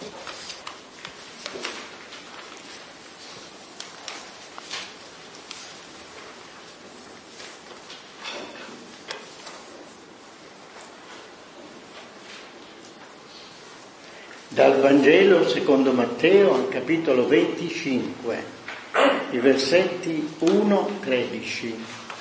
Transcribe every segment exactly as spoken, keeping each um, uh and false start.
Dal Vangelo secondo Matteo, al capitolo venticinque, i versetti uno a tredici.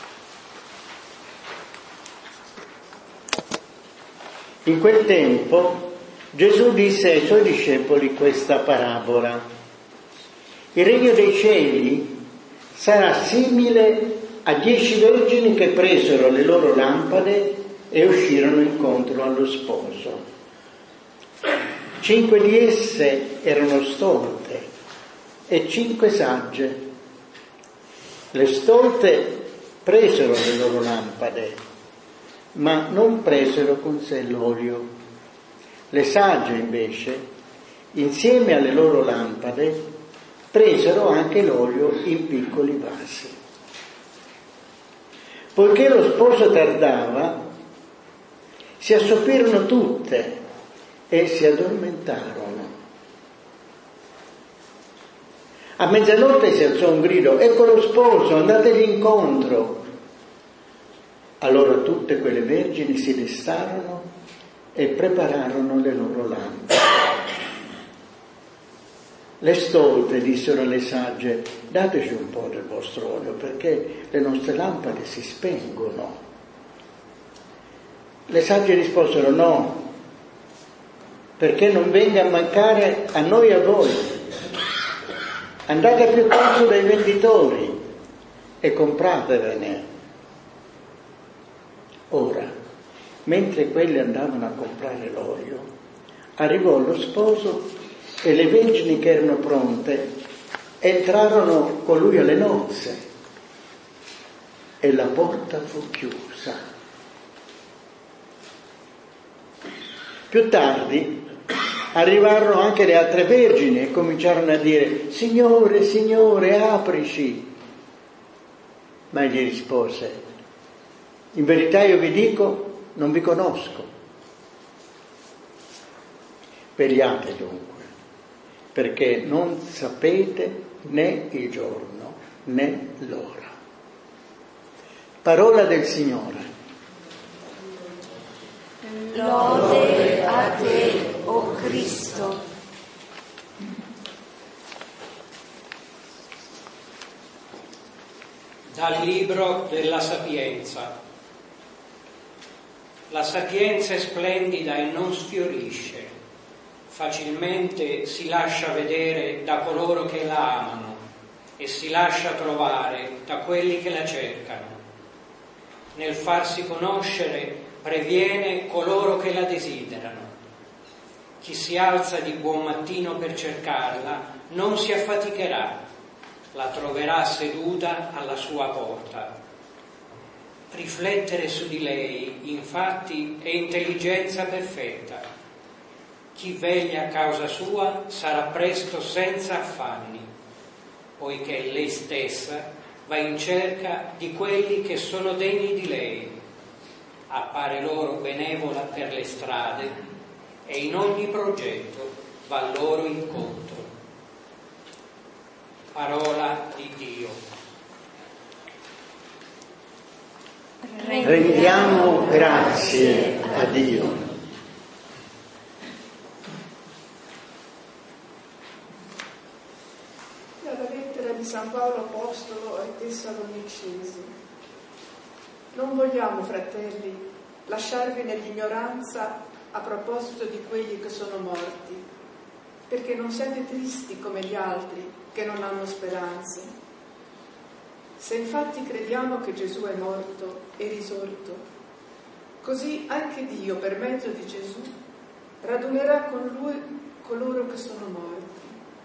In quel tempo Gesù disse ai suoi discepoli questa parabola: il regno dei cieli sarà simile a dieci vergini che presero le loro lampade e uscirono incontro allo sposo. Cinque di esse erano stolte e cinque sagge. Le stolte presero le loro lampade, ma non presero con sé l'olio. Le sagge invece, insieme alle loro lampade, presero anche l'olio in piccoli vasi. Poiché lo sposo tardava, si assoppirono tutte e si addormentarono. A mezzanotte si alzò un grido: ecco lo sposo, andategli incontro. Allora tutte quelle vergini si destarono e prepararono le loro lampade. Le stolte dissero alle sagge: dateci un po' del vostro olio, perché le nostre lampade si spengono. Le sagge risposero: no, perché non venga a mancare a noi e a voi. Andate piuttosto dai venditori e compratevene. Ora, mentre quelli andavano a comprare l'olio, arrivò lo sposo e le vergini che erano pronte entrarono con lui alle nozze e la porta fu chiusa. Più tardi arrivarono anche le altre vergini e cominciarono a dire: Signore, Signore, aprici. Ma egli rispose: in verità io vi dico, non vi conosco. Vegliate dunque, perché non sapete né il giorno né l'ora. Parola del Signore. Lode a te, o Cristo. Dal libro della Sapienza. La sapienza è splendida e non sfiorisce, facilmente si lascia vedere da coloro che la amano e si lascia trovare da quelli che la cercano. Nel farsi conoscere previene coloro che la desiderano. Chi si alza di buon mattino per cercarla non si affaticherà, la troverà seduta alla sua porta. Riflettere su di lei, infatti, è intelligenza perfetta. Chi veglia a causa sua sarà presto senza affanni, poiché lei stessa va in cerca di quelli che sono degni di lei. Appare loro benevola per le strade e in ogni progetto va loro incontro. Parola di Dio. Rendiamo grazie a Dio. Dalla lettera di San Paolo Apostolo ai Tessalonicesi. Non vogliamo, fratelli, lasciarvi nell'ignoranza a proposito di quelli che sono morti, perché non siate tristi come gli altri che non hanno speranze. Se infatti crediamo che Gesù è morto e risorto, così anche Dio, per mezzo di Gesù, radunerà con Lui coloro che sono morti.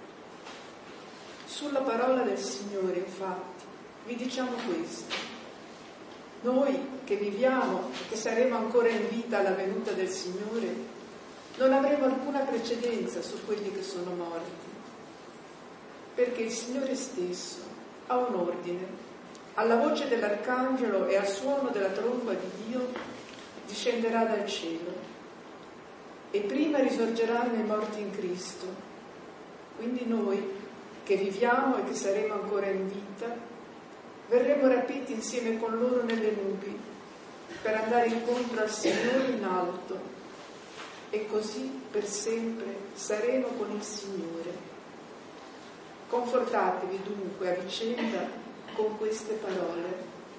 Sulla parola del Signore, infatti, vi diciamo questo. Noi che viviamo, che saremo ancora in vita alla venuta del Signore, non avremo alcuna precedenza su quelli che sono morti, perché il Signore stesso ha un ordine: alla voce dell'arcangelo e al suono della tromba di Dio discenderà dal cielo e prima risorgeranno i morti in Cristo. Quindi noi, che viviamo e che saremo ancora in vita, verremo rapiti insieme con loro nelle nubi per andare incontro al Signore in alto, e così per sempre saremo con il Signore. Confortatevi dunque a vicenda con queste parole.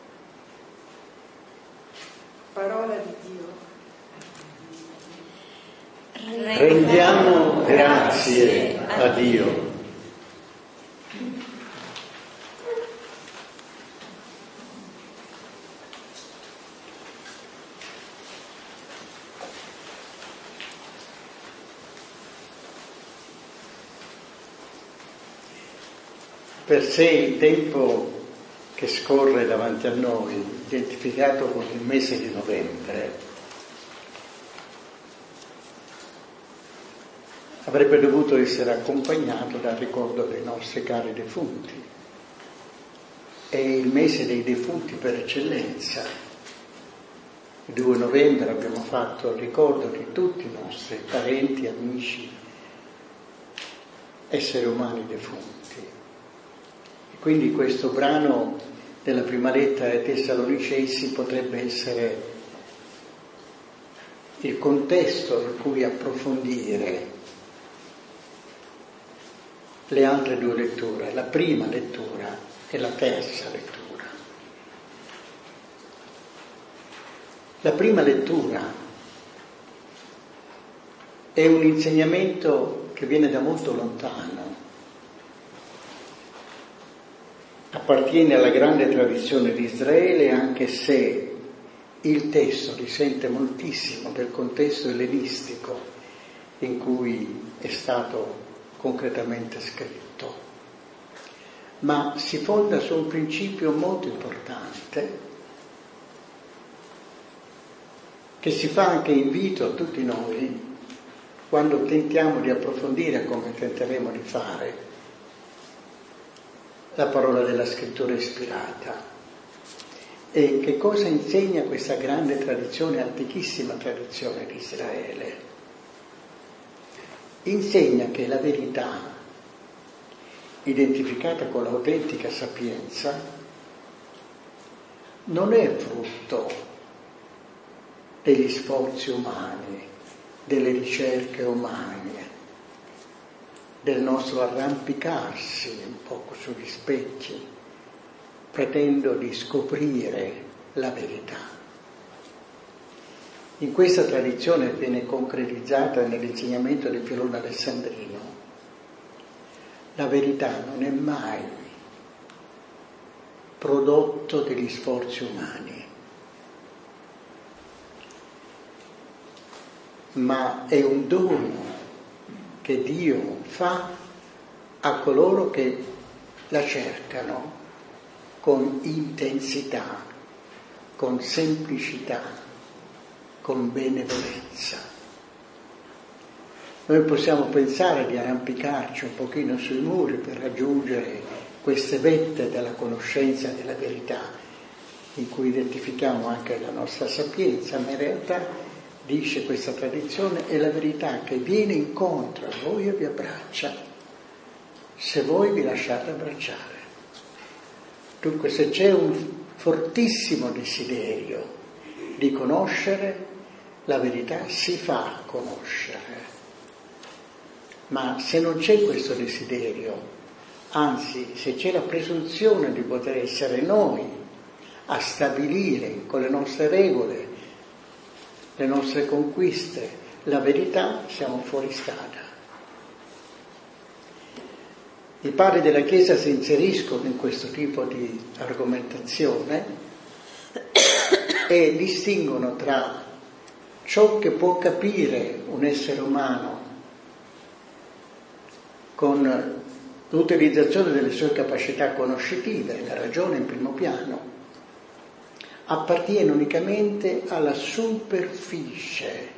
Parola di Dio. Rendiamo grazie a Dio. Per sé il tempo che scorre davanti a noi, identificato con il mese di novembre, avrebbe dovuto essere accompagnato dal ricordo dei nostri cari defunti. È il mese dei defunti per eccellenza. Il due novembre abbiamo fatto il ricordo di tutti i nostri parenti, amici, esseri umani defunti. E quindi questo brano della prima lettera ai Tessalonicesi potrebbe essere il contesto in cui approfondire le altre due letture, la prima lettura e la terza lettura. La prima lettura è un insegnamento che viene da molto lontano, appartiene alla grande tradizione di Israele, anche se il testo risente moltissimo del contesto ellenistico in cui è stato concretamente scritto, ma si fonda su un principio molto importante che si fa anche invito a tutti noi quando tentiamo di approfondire, come tenteremo di fare, la parola della scrittura ispirata. E che cosa insegna questa grande tradizione, antichissima tradizione di Israele? Insegna che la verità, identificata con l'autentica sapienza, non è frutto degli sforzi umani, delle ricerche umane, del nostro arrampicarsi un poco sugli specchi, pretendo di scoprire la verità. In questa tradizione viene concretizzata nell'insegnamento del Filone Alessandrino. La verità non è mai prodotto degli sforzi umani, ma è un dono che Dio fa a coloro che la cercano con intensità, con semplicità, con benevolenza. Noi possiamo pensare di arrampicarci un pochino sui muri per raggiungere queste vette della conoscenza della verità, in cui identifichiamo anche la nostra sapienza, ma in realtà, dice questa tradizione, è la verità che viene incontro a voi e vi abbraccia, se voi vi lasciate abbracciare. Dunque, se c'è un fortissimo desiderio di conoscere, la verità si fa conoscere. Ma se non c'è questo desiderio, anzi, se c'è la presunzione di poter essere noi a stabilire con le nostre regole, le nostre conquiste, la verità, siamo fuori strada. I padri della Chiesa si inseriscono in questo tipo di argomentazione e distinguono tra ciò che può capire un essere umano con l'utilizzazione delle sue capacità conoscitive, la ragione in primo piano, appartiene unicamente alla superficie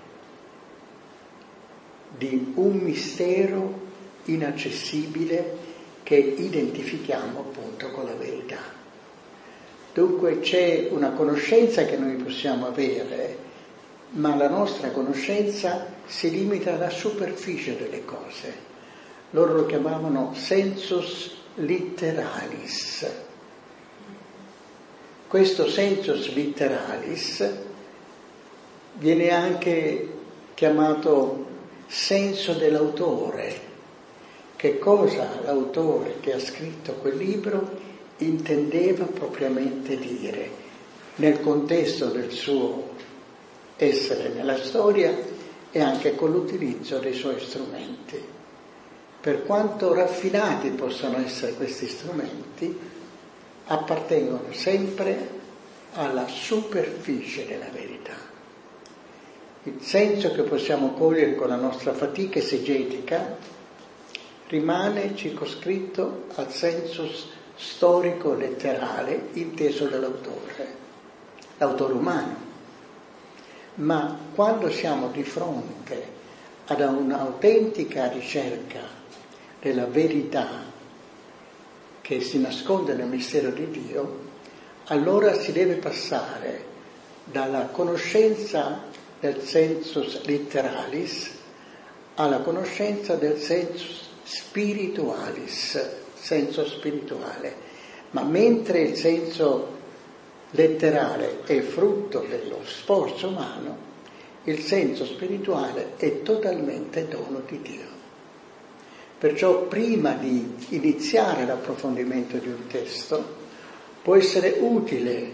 di un mistero inaccessibile che identifichiamo appunto con la verità. Dunque c'è una conoscenza che noi possiamo avere, ma la nostra conoscenza si limita alla superficie delle cose. Loro lo chiamavano sensus litteralis. Questo sensus litteralis viene anche chiamato senso dell'autore. Che cosa l'autore che ha scritto quel libro intendeva propriamente dire nel contesto del suo essere nella storia e anche con l'utilizzo dei suoi strumenti. Per quanto raffinati possano essere questi strumenti, appartengono sempre alla superficie della verità. Il senso che possiamo cogliere con la nostra fatica esegetica rimane circoscritto al sensus storico letterale inteso dall'autore, l'autore umano. Ma quando siamo di fronte ad un'autentica ricerca della verità che si nasconde nel mistero di Dio, allora si deve passare dalla conoscenza del sensus litteralis alla conoscenza del sensus spiritualis, senso spirituale. Ma mentre il senso letterale è frutto dello sforzo umano, il senso spirituale è totalmente dono di Dio. Perciò prima di iniziare l'approfondimento di un testo può essere utile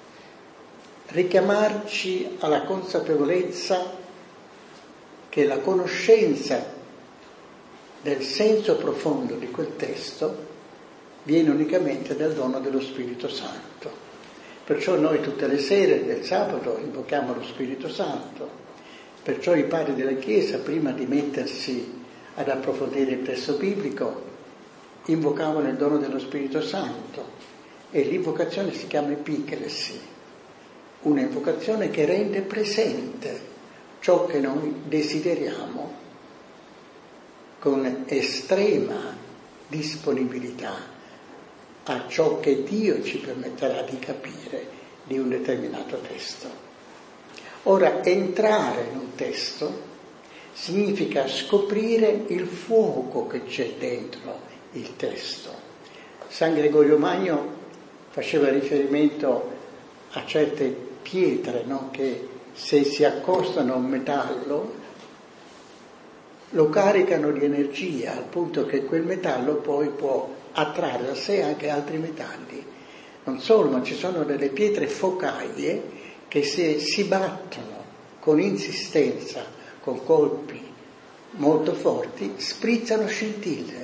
richiamarci alla consapevolezza che la conoscenza del senso profondo di quel testo viene unicamente dal dono dello Spirito Santo. Perciò noi tutte le sere del sabato invochiamo lo Spirito Santo, perciò i padri della Chiesa prima di mettersi ad approfondire il testo biblico invocavano il dono dello Spirito Santo e l'invocazione si chiama epiclesi, una invocazione che rende presente ciò che noi desideriamo con estrema disponibilità a ciò che Dio ci permetterà di capire di un determinato testo. Ora, entrare in un testo significa scoprire il fuoco che c'è dentro il testo. San Gregorio Magno faceva riferimento a certe pietre, no? Che se si accostano a un metallo lo caricano di energia al punto che quel metallo poi può attrarre a sé anche altri metalli. Non solo, ma ci sono delle pietre focaie che se si battono con insistenza, con colpi molto forti, sprizzano scintille.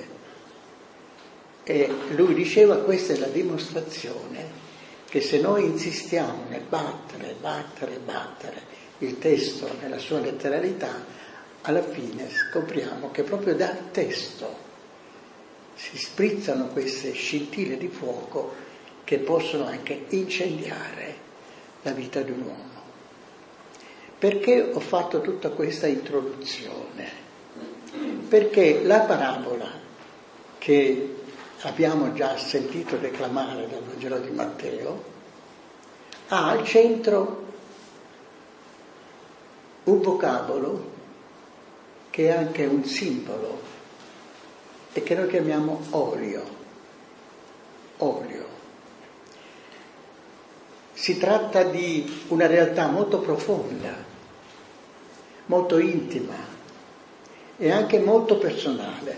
E lui diceva: questa è la dimostrazione che se noi insistiamo nel battere, battere, battere il testo nella sua letteralità, alla fine scopriamo che proprio dal testo si sprizzano queste scintille di fuoco che possono anche incendiare la vita di un uomo. Perché ho fatto tutta questa introduzione? Perché la parabola che abbiamo già sentito declamare dal Vangelo di Matteo ha al centro un vocabolo che è anche un simbolo e che noi chiamiamo olio. Olio. Si tratta di una realtà molto profonda, molto intima e anche molto personale.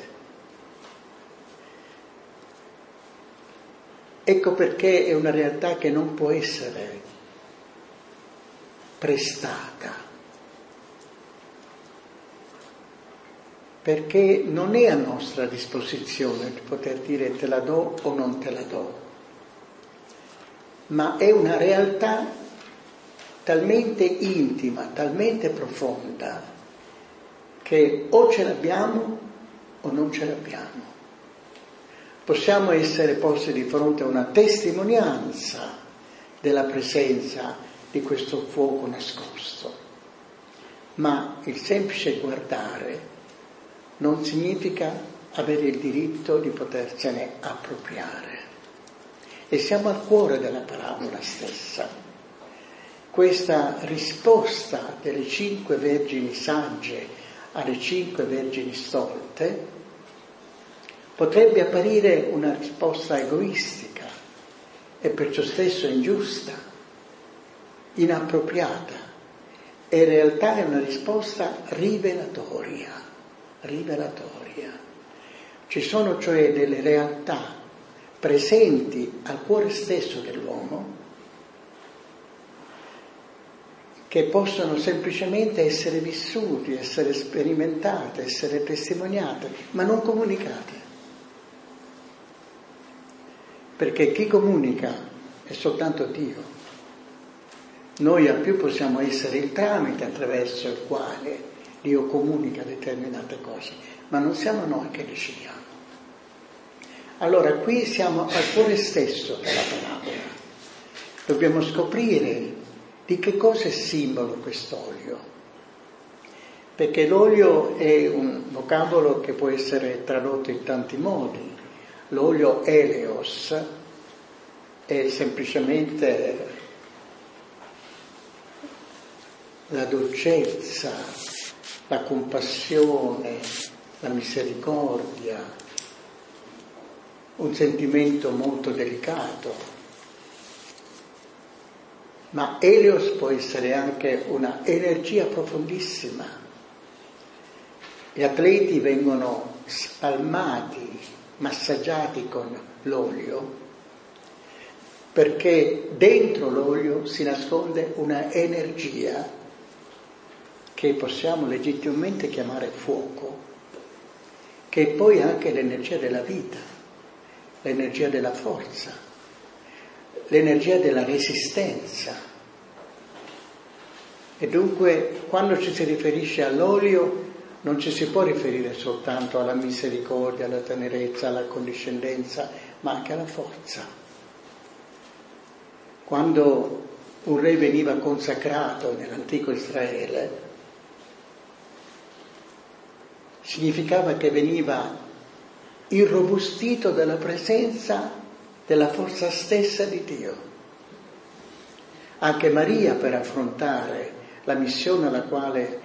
Ecco perché è una realtà che non può essere prestata, perché non è a nostra disposizione di poter dire te la do o non te la do, ma è una realtà talmente intima, talmente profonda, che o ce l'abbiamo o non ce l'abbiamo. Possiamo essere posti di fronte a una testimonianza della presenza di questo fuoco nascosto, ma il semplice guardare non significa avere il diritto di potersene appropriare. E siamo al cuore della parabola stessa. questa risposta delle cinque vergini sagge alle cinque vergini stolte potrebbe apparire una risposta egoistica e perciò stesso ingiusta, inappropriata, e in realtà è una risposta rivelatoria, rivelatoria. Ci sono cioè delle realtà presenti al cuore stesso dell'uomo che possono semplicemente essere vissuti, essere sperimentate, essere testimoniate, ma non comunicate. Perché chi comunica è soltanto Dio. Noi al più possiamo essere il tramite attraverso il quale Dio comunica determinate cose, ma non siamo noi che decidiamo. Allora qui siamo al cuore stesso della parabola. Dobbiamo scoprire di che cosa è simbolo quest'olio, perché l'olio è un vocabolo che può essere tradotto in tanti modi. L'olio eleos è semplicemente la dolcezza, la compassione, la misericordia, un sentimento molto delicato. Ma Elios può essere anche una energia profondissima. Gli atleti vengono spalmati, massaggiati con l'olio, perché dentro l'olio si nasconde una energia che possiamo legittimamente chiamare fuoco, che è poi anche l'energia della vita, l'energia della forza, l'energia della resistenza. E dunque quando ci si riferisce all'olio non ci si può riferire soltanto alla misericordia, alla tenerezza, alla condiscendenza, ma anche alla forza. Quando un re veniva consacrato nell'antico Israele, significava che veniva irrobustito dalla presenza della forza stessa di Dio. Anche Maria, per affrontare la missione alla quale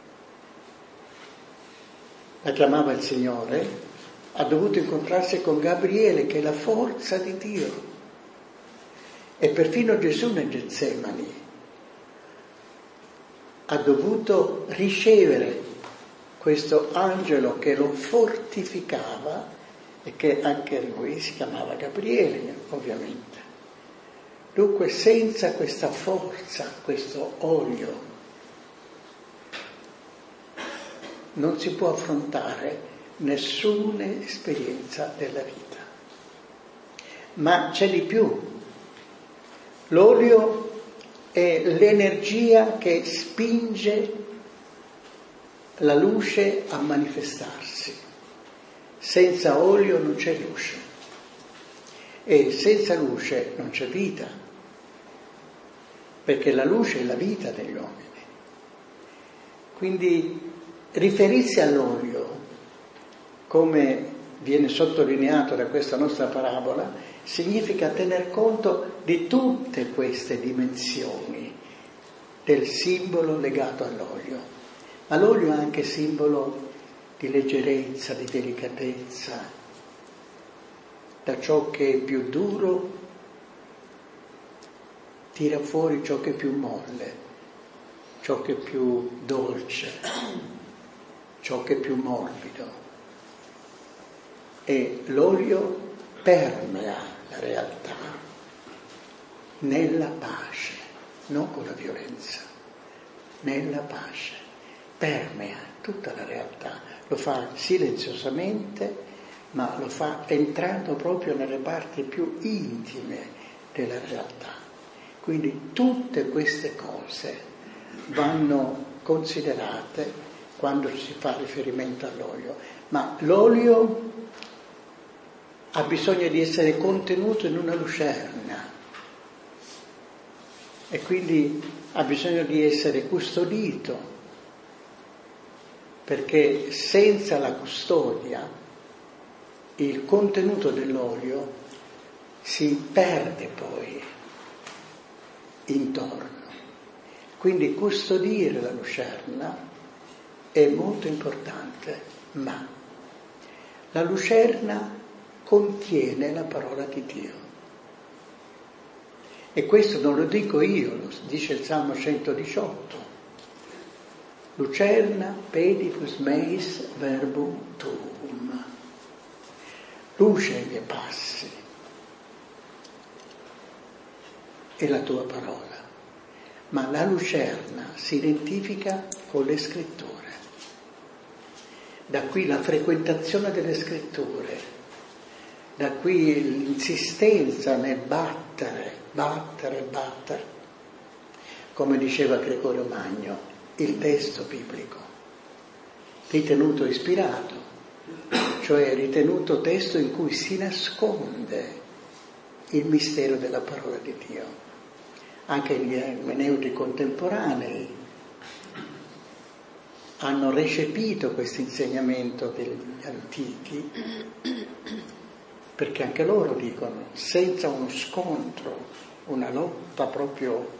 la chiamava il Signore, ha dovuto incontrarsi con Gabriele, che è la forza di Dio. E perfino Gesù nel Getsemani ha dovuto ricevere questo angelo che lo fortificava e che anche lui si chiamava Gabriele, ovviamente. Dunque senza questa forza, questo olio, non si può affrontare nessuna esperienza della vita. Ma c'è di più. L'olio è l'energia che spinge la luce a manifestarsi. Senza olio non c'è luce e senza luce non c'è vita, perché la luce è la vita degli uomini. Quindi riferirsi all'olio, come viene sottolineato da questa nostra parabola, significa tener conto di tutte queste dimensioni del simbolo legato all'olio. Ma l'olio è anche simbolo di leggerezza, di delicatezza. Da ciò che è più duro tira fuori ciò che è più molle, ciò che è più dolce, ciò che è più morbido. E l'olio permea la realtà nella pace, non con la violenza, nella pace. Permea tutta la realtà, lo fa silenziosamente, ma lo fa entrando proprio nelle parti più intime della realtà. Quindi tutte queste cose vanno considerate quando si fa riferimento all'olio, ma l'olio ha bisogno di essere contenuto in una lucerna e quindi ha bisogno di essere custodito, perché senza la custodia il contenuto dell'olio si perde poi intorno. Quindi custodire la lucerna è molto importante, ma la lucerna contiene la parola di Dio. E questo non lo dico io, lo dice il Salmo centodiciotto. Lucerna peditus meis verbum tuum. Luce ai miei passi è la tua parola. Ma la lucerna si identifica con le scritture. Da qui la frequentazione delle scritture, da qui l'insistenza nel battere, battere, battere, come diceva Gregorio Magno, il testo biblico, ritenuto ispirato, cioè ritenuto testo in cui si nasconde il mistero della parola di Dio. Anche gli ermeneuti contemporanei hanno recepito questo insegnamento degli antichi, perché anche loro dicono, senza uno scontro, una lotta proprio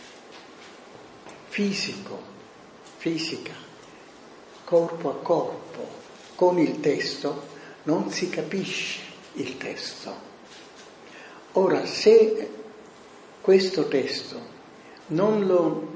fisico, fisica, corpo a corpo, con il testo, non si capisce il testo. Ora, se questo testo non lo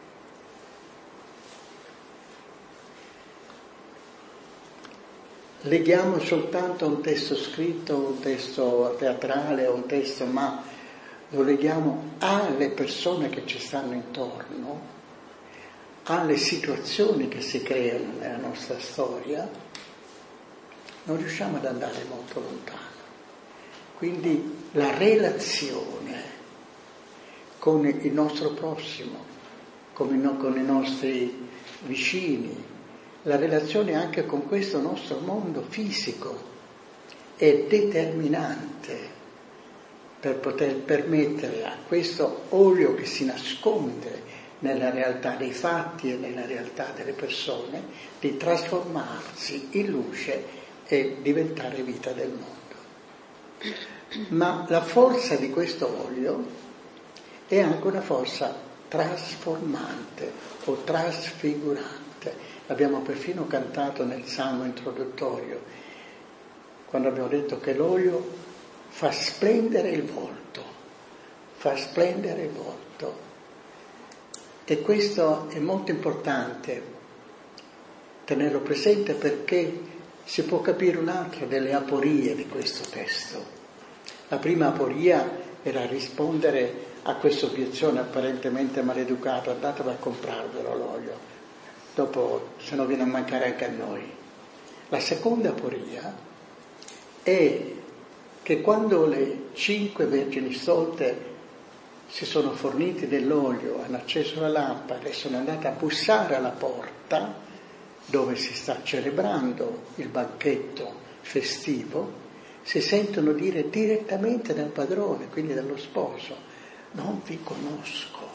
leghiamo soltanto a un testo scritto, un testo teatrale, un testo, ma lo leghiamo alle persone che ci stanno intorno, alle situazioni che si creano nella nostra storia, non riusciamo ad andare molto lontano. Quindi la relazione con il nostro prossimo, con i nostri vicini, la relazione anche con questo nostro mondo fisico è determinante per poter permettere a questo olio che si nasconde nella realtà dei fatti e nella realtà delle persone di trasformarsi in luce e diventare vita del mondo. Ma la forza di questo olio è anche una forza trasformante o trasfigurante. L'abbiamo perfino cantato nel salmo introduttorio, quando abbiamo detto che l'olio fa splendere il volto, fa splendere il volto. E questo è molto importante tenerlo presente, perché si può capire un'altra delle aporie di questo testo. La prima aporia era rispondere a questa obiezione apparentemente maleducata: andatelo a comprarvelo l'olio, dopo se no viene a mancare anche a noi. La seconda aporia è che quando le cinque vergini stolte si sono fornite dell'olio, hanno acceso la lampada e sono andate a bussare alla porta dove si sta celebrando il banchetto festivo, si sentono dire direttamente dal padrone, quindi dallo sposo: non vi conosco,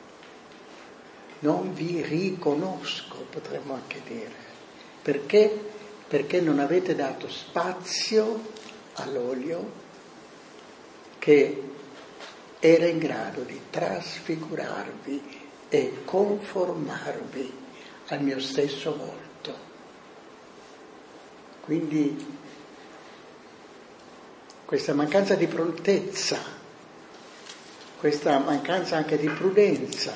non vi riconosco, potremmo anche dire. Perché? Perché non avete dato spazio all'olio che era in grado di trasfigurarvi e conformarvi al mio stesso volto. Quindi questa mancanza di prontezza, questa mancanza anche di prudenza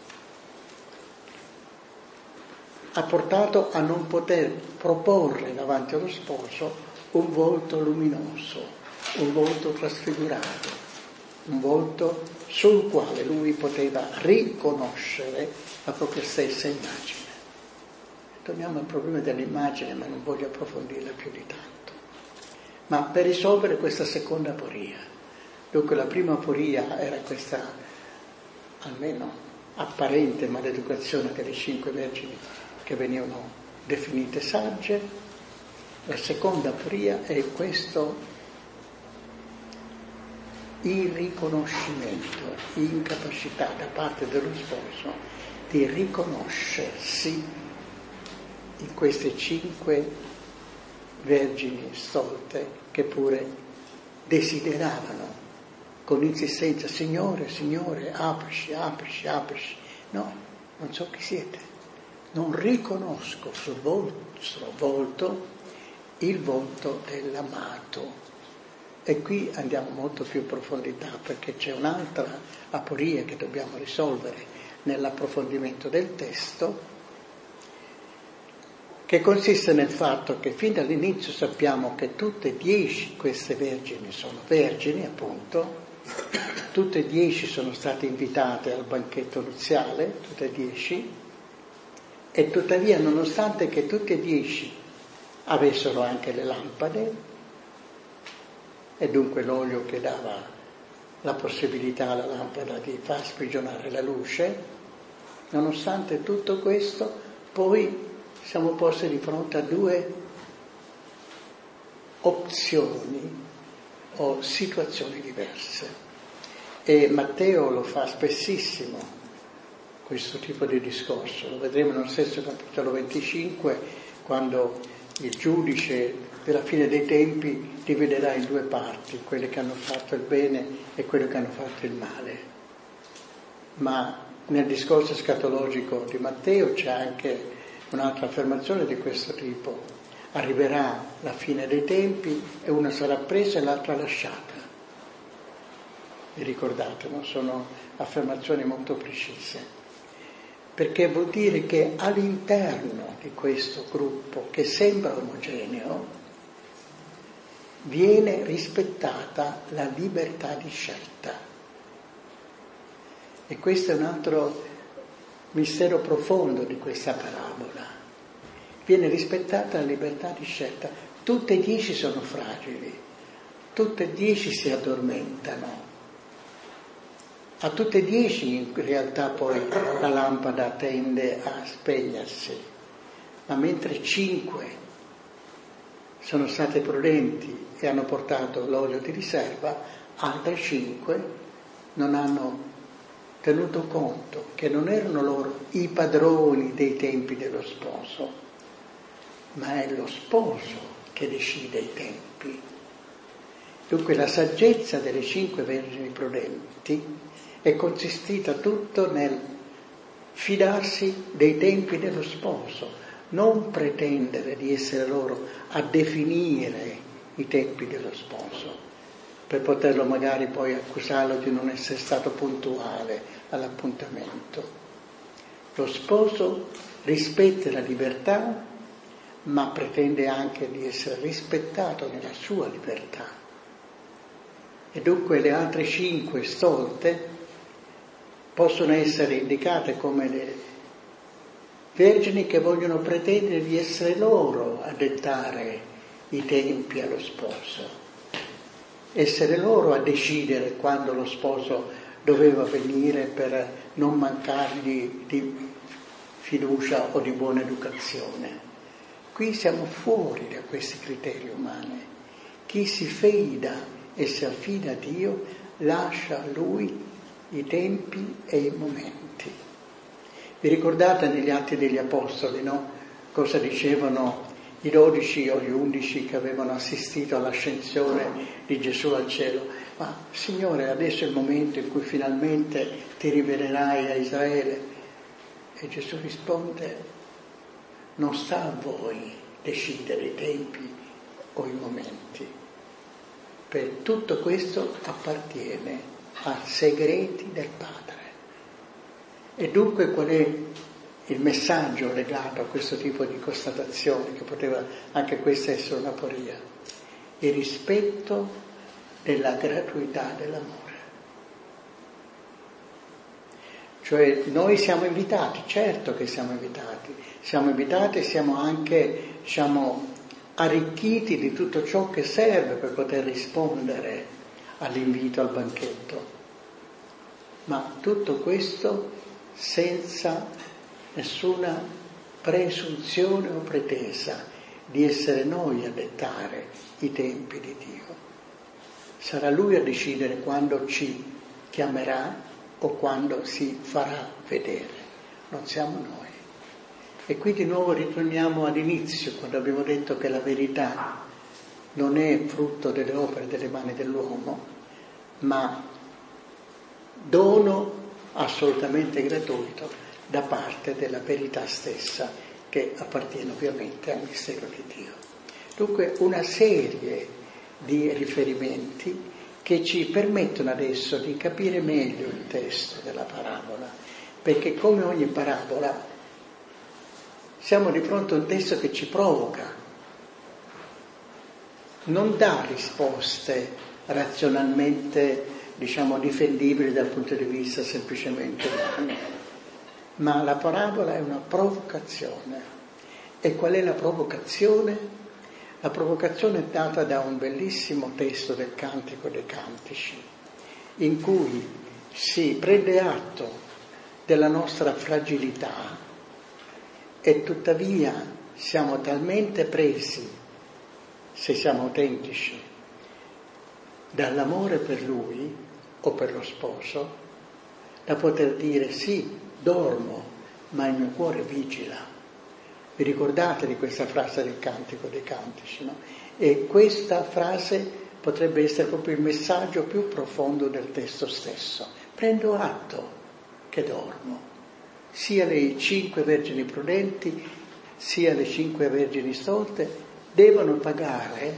ha portato a non poter proporre davanti allo sposo un volto luminoso, un volto trasfigurato, un volto sul quale lui poteva riconoscere la propria stessa immagine. Torniamo al problema dell'immagine, ma non voglio approfondirla più di tanto. Ma per risolvere questa seconda aporia, dunque la prima aporia era questa almeno apparente maleducazione delle cinque vergini che venivano definite sagge, la seconda aporia è questo irriconoscimento, incapacità da parte dello sposo di riconoscersi in queste cinque vergini stolte che pure desideravano con insistenza: Signore, Signore, aprici, aprici, aprici. No, non so chi siete, non riconosco sul vostro volto il volto dell'amato. E qui andiamo molto più in profondità, perché c'è un'altra aporia che dobbiamo risolvere nell'approfondimento del testo, che consiste nel fatto che fin dall'inizio sappiamo che tutte e dieci queste vergini sono vergini, appunto, tutte e dieci sono state invitate al banchetto nuziale, tutte e dieci, e tuttavia, nonostante che tutte e dieci avessero anche le lampade, e dunque l'olio che dava la possibilità alla lampada di far sprigionare la luce, nonostante tutto questo, poi siamo posti di fronte a due opzioni o situazioni diverse. E Matteo lo fa spessissimo, questo tipo di discorso. Lo vedremo nello stesso capitolo venticinque, quando il giudice della fine dei tempi dividerà in due parti, quelle che hanno fatto il bene e quelle che hanno fatto il male. Ma nel discorso escatologico di Matteo c'è anche un'altra affermazione di questo tipo: arriverà la fine dei tempi e una sarà presa e l'altra lasciata. Vi ricordate, no? Sono affermazioni molto precise, perché vuol dire che all'interno di questo gruppo, che sembra omogeneo, viene rispettata la libertà di scelta. E questo è un altro mistero profondo di questa parabola. Viene rispettata la libertà di scelta. Tutte e dieci sono fragili, tutte e dieci si addormentano. A tutte e dieci in realtà poi la lampada tende a spegnersi, ma mentre cinque sono state prudenti e hanno portato l'olio di riserva, altre cinque non hanno tenuto conto che non erano loro i padroni dei tempi dello sposo, ma è lo sposo che decide i tempi. Dunque la saggezza delle cinque vergini prudenti è consistita tutto nel fidarsi dei tempi dello sposo, non pretendere di essere loro a definire i tempi dello sposo, per poterlo magari poi accusarlo di non essere stato puntuale all'appuntamento. Lo sposo rispetta la libertà, ma pretende anche di essere rispettato nella sua libertà. E dunque le altre cinque stolte possono essere indicate come le vergini che vogliono pretendere di essere loro a dettare i tempi allo sposo, essere loro a decidere quando lo sposo doveva venire per non mancargli di fiducia o di buona educazione. Qui siamo fuori da questi criteri umani. Chi si fida e si affida a Dio lascia a Lui i tempi e i momenti. Vi ricordate negli Atti degli Apostoli, no? Cosa dicevano i dodici o gli undici che avevano assistito all'ascensione di Gesù al cielo? Ma Signore, adesso è il momento in cui finalmente ti rivelerai a Israele. E Gesù risponde: non sta a voi decidere i tempi o i momenti. Per tutto questo appartiene a segreti del Padre. E dunque qual è il messaggio legato a questo tipo di constatazione, che poteva anche questa essere un'aporia? Il rispetto della gratuità dell'amore. Cioè noi siamo invitati, certo che siamo invitati, siamo invitati e siamo anche, diciamo, arricchiti di tutto ciò che serve per poter rispondere all'invito al banchetto. Ma tutto questo senza nessuna presunzione o pretesa di essere noi a dettare i tempi di Dio. Sarà Lui a decidere quando ci chiamerà o quando si farà vedere, non siamo noi. E qui di nuovo ritorniamo all'inizio, quando abbiamo detto che la verità non è frutto delle opere delle mani dell'uomo, ma dono assolutamente gratuito da parte della verità stessa, che appartiene ovviamente al mistero di Dio. Dunque una serie di riferimenti che ci permettono adesso di capire meglio il testo della parabola, perché come ogni parabola siamo di fronte a un testo che ci provoca, non dà risposte razionalmente, diciamo, difendibili dal punto di vista semplicemente umano, ma la parabola è una provocazione. E qual è la provocazione? La provocazione è data da un bellissimo testo del Cantico dei Cantici, in cui si prende atto della nostra fragilità e tuttavia siamo talmente presi, se siamo autentici, dall'amore per lui o per lo sposo, da poter dire sì, dormo, ma il mio cuore vigila. Vi ricordate di questa frase del Cantico dei Cantici, no? E questa frase potrebbe essere proprio il messaggio più profondo del testo stesso. Prendo atto che dormo, sia le cinque vergini prudenti, sia le cinque vergini stolte devono pagare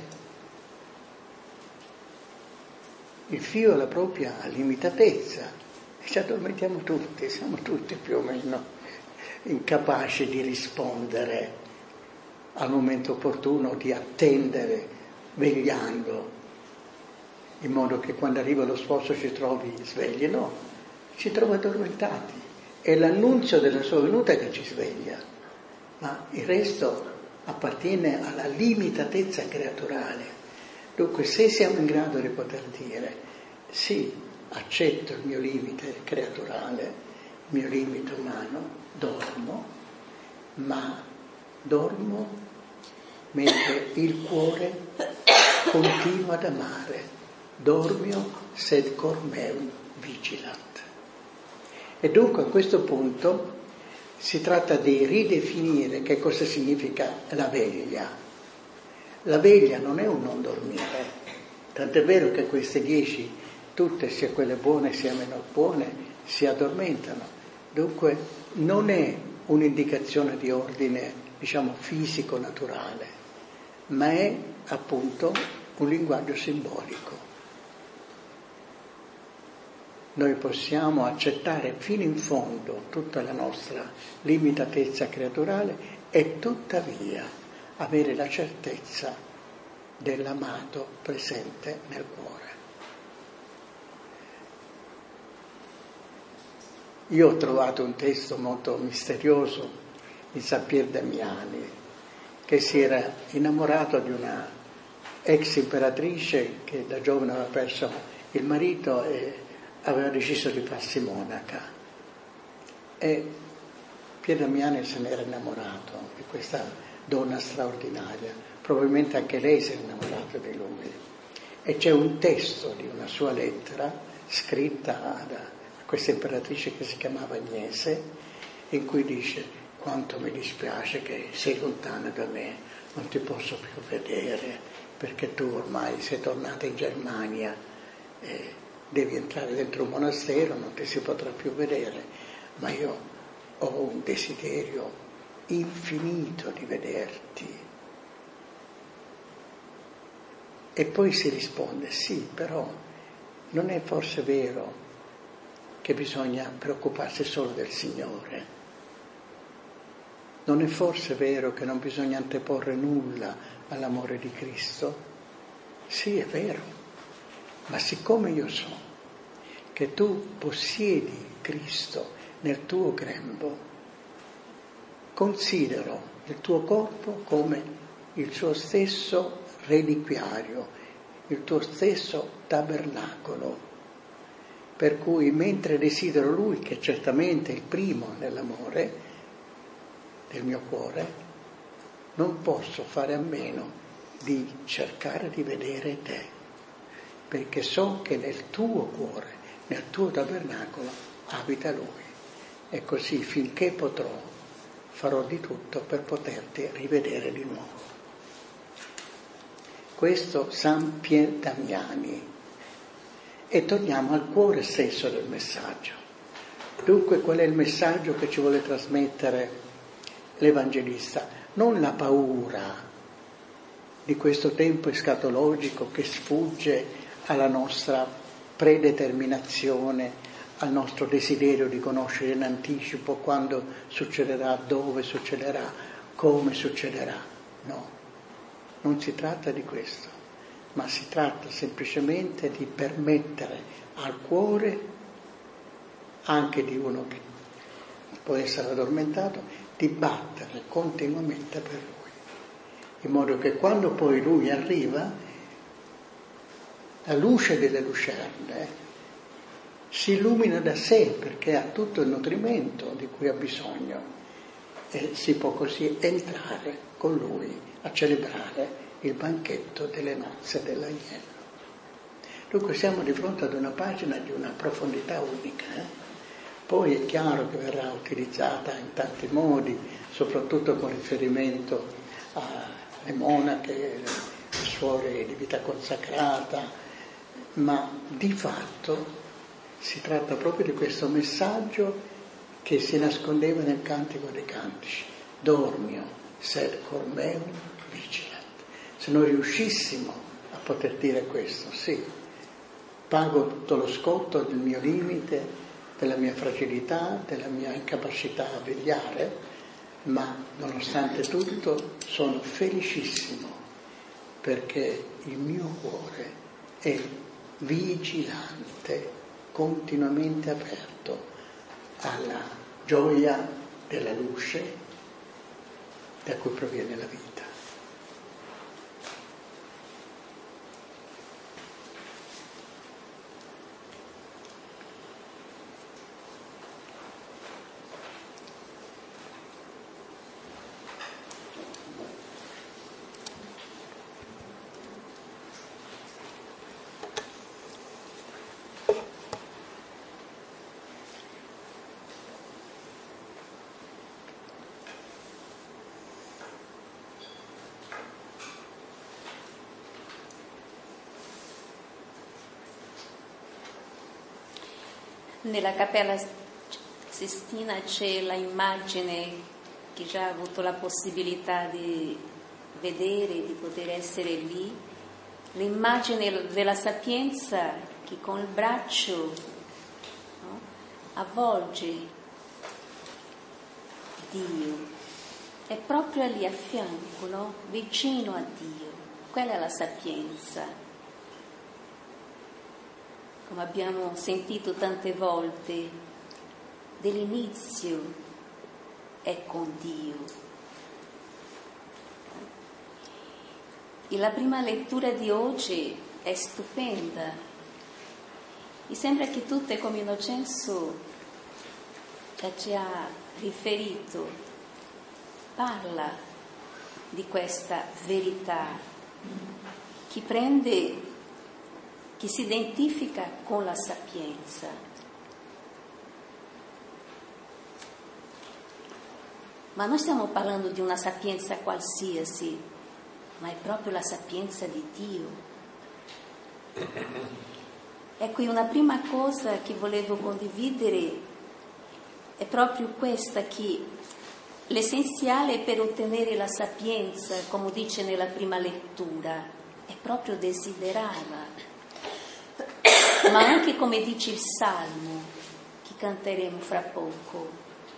il fio alla propria limitatezza. E ci addormentiamo tutti, siamo tutti più o meno incapaci di rispondere al momento opportuno, di attendere, vegliando, in modo che quando arriva lo sposo ci trovi svegli. No, ci trova addormentati. È l'annunzio della sua venuta che ci sveglia, ma il resto appartiene alla limitatezza creaturale. Dunque, se siamo in grado di poter dire sì, accetto il mio limite creaturale, il mio limite umano, dormo, ma dormo mentre il cuore continua ad amare. Dormio sed cor meum vigilat. E dunque a questo punto si tratta di ridefinire che cosa significa la veglia. La veglia non è un non dormire, tant'è vero che queste dieci, tutte, sia quelle buone sia meno buone, si addormentano. Dunque non è un'indicazione di ordine, diciamo, fisico, naturale, ma è appunto un linguaggio simbolico. Noi possiamo accettare fino in fondo tutta la nostra limitatezza creaturale e tuttavia avere la certezza dell'amato presente nel cuore. Io ho trovato un testo molto misterioso in San Pier Damiani, che si era innamorato di una ex imperatrice che da giovane aveva perso il marito e aveva deciso di farsi monaca. E Pier Damiani se n'era innamorato di questa donna straordinaria, probabilmente anche lei si era innamorata di lui. E c'è un testo di una sua lettera scritta da questa imperatrice che si chiamava Agnese, in cui dice: quanto mi dispiace che sei lontana da me, non ti posso più vedere, perché tu ormai sei tornata in Germania e devi entrare dentro un monastero, non ti si potrà più vedere, ma io ho un desiderio infinito di vederti. E poi si risponde: sì, però non è forse vero che bisogna preoccuparsi solo del Signore? Non è forse vero che non bisogna anteporre nulla all'amore di Cristo? Sì, è vero, ma siccome io so che tu possiedi Cristo nel tuo grembo, considero il tuo corpo come il suo stesso reliquiario, il tuo stesso tabernacolo. Per cui mentre desidero Lui, che certamente è il primo nell'amore del mio cuore, non posso fare a meno di cercare di vedere te, perché so che nel tuo cuore, nel tuo tabernacolo, abita Lui. E così finché potrò farò di tutto per poterti rivedere di nuovo. Questo San Pier Damiani. E torniamo al cuore stesso del messaggio. Dunque qual è il messaggio che ci vuole trasmettere l'Evangelista? Non la paura di questo tempo escatologico che sfugge alla nostra predeterminazione, al nostro desiderio di conoscere in anticipo quando succederà, dove succederà, come succederà. No, non si tratta di questo, ma si tratta semplicemente di permettere al cuore, anche di uno che può essere addormentato, di battere continuamente per lui, in modo che quando poi lui arriva, la luce delle lucerne si illumina da sé perché ha tutto il nutrimento di cui ha bisogno e si può così entrare con lui a celebrare il banchetto delle nozze dell'agnello. Dunque siamo di fronte ad una pagina di una profondità unica. Eh? Poi è chiaro che verrà utilizzata in tanti modi, soprattutto con riferimento alle monache, le suore di vita consacrata, ma di fatto si tratta proprio di questo messaggio che si nascondeva nel Cantico dei Cantici. Dormio, sed cor meum vigilant. Se noi riuscissimo a poter dire questo, sì, pago tutto lo scotto del mio limite, della mia fragilità, della mia incapacità a vegliare, ma nonostante tutto sono felicissimo perché il mio cuore è vigilante, continuamente aperto alla gioia della luce da cui proviene la vita. Nella Cappella Sistina c'è la immagine che già ha avuto la possibilità di vedere, di poter essere lì, l'immagine della sapienza che con il braccio, no, avvolge Dio, è proprio lì a fianco, no? Vicino a Dio. Quella è la sapienza. Come abbiamo sentito tante volte, dell'inizio è con Dio. E la prima lettura di oggi è stupenda. Mi sembra che tutte, come Innocenzo già ci ha riferito, parla di questa verità che prende, che si identifica con la sapienza. Ma non stiamo parlando di una sapienza qualsiasi, ma è proprio la sapienza di Dio. Ecco, una prima cosa che volevo condividere è proprio questa, che l'essenziale per ottenere la sapienza, come dice nella prima lettura, è proprio desiderarla. Ma anche, come dice il Salmo, che canteremo fra poco,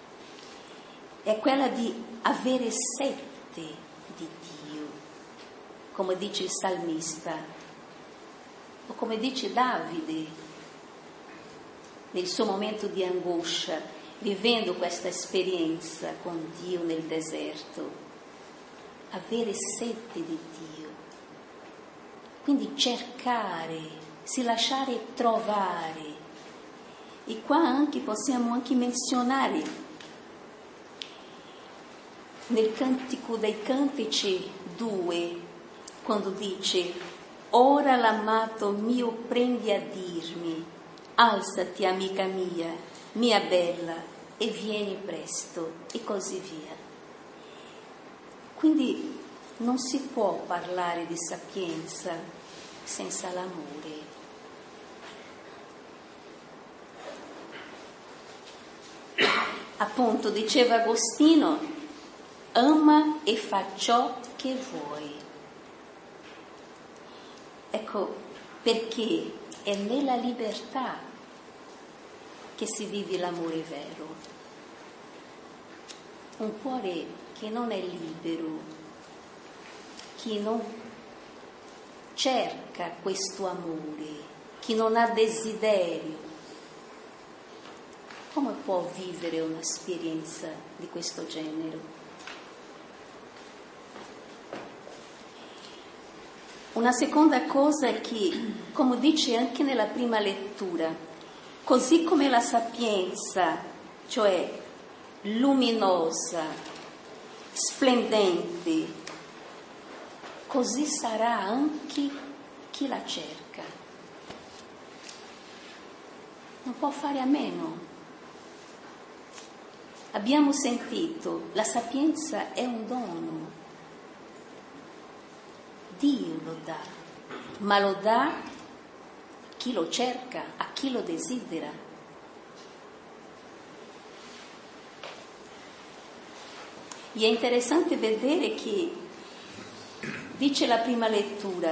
è quella di avere sete di Dio, come dice il salmista, o come dice Davide nel suo momento di angoscia, vivendo questa esperienza con Dio nel deserto. Avere sete di Dio, quindi cercare, si lasciare trovare. E qua anche possiamo anche menzionare nel Cantico dei Cantici due, quando dice: ora l'amato mio prendi a dirmi, alzati amica mia, mia bella, e vieni presto, e così via. Quindi non si può parlare di sapienza senza l'amore. appunto, diceva Agostino, ama e fa ciò che vuoi. Ecco, perché è nella libertà che si vive l'amore vero. Un cuore che non è libero, chi non cerca questo amore, chi non ha desiderio, come può vivere un'esperienza di questo genere? Una seconda cosa è che, come dice anche nella prima lettura, così come la sapienza, cioè luminosa, splendente, così sarà anche chi la cerca. Non può fare a meno. Abbiamo sentito, la sapienza è un dono. Dio lo dà, ma lo dà a chi lo cerca, a chi lo desidera. E è interessante vedere che dice la prima lettura,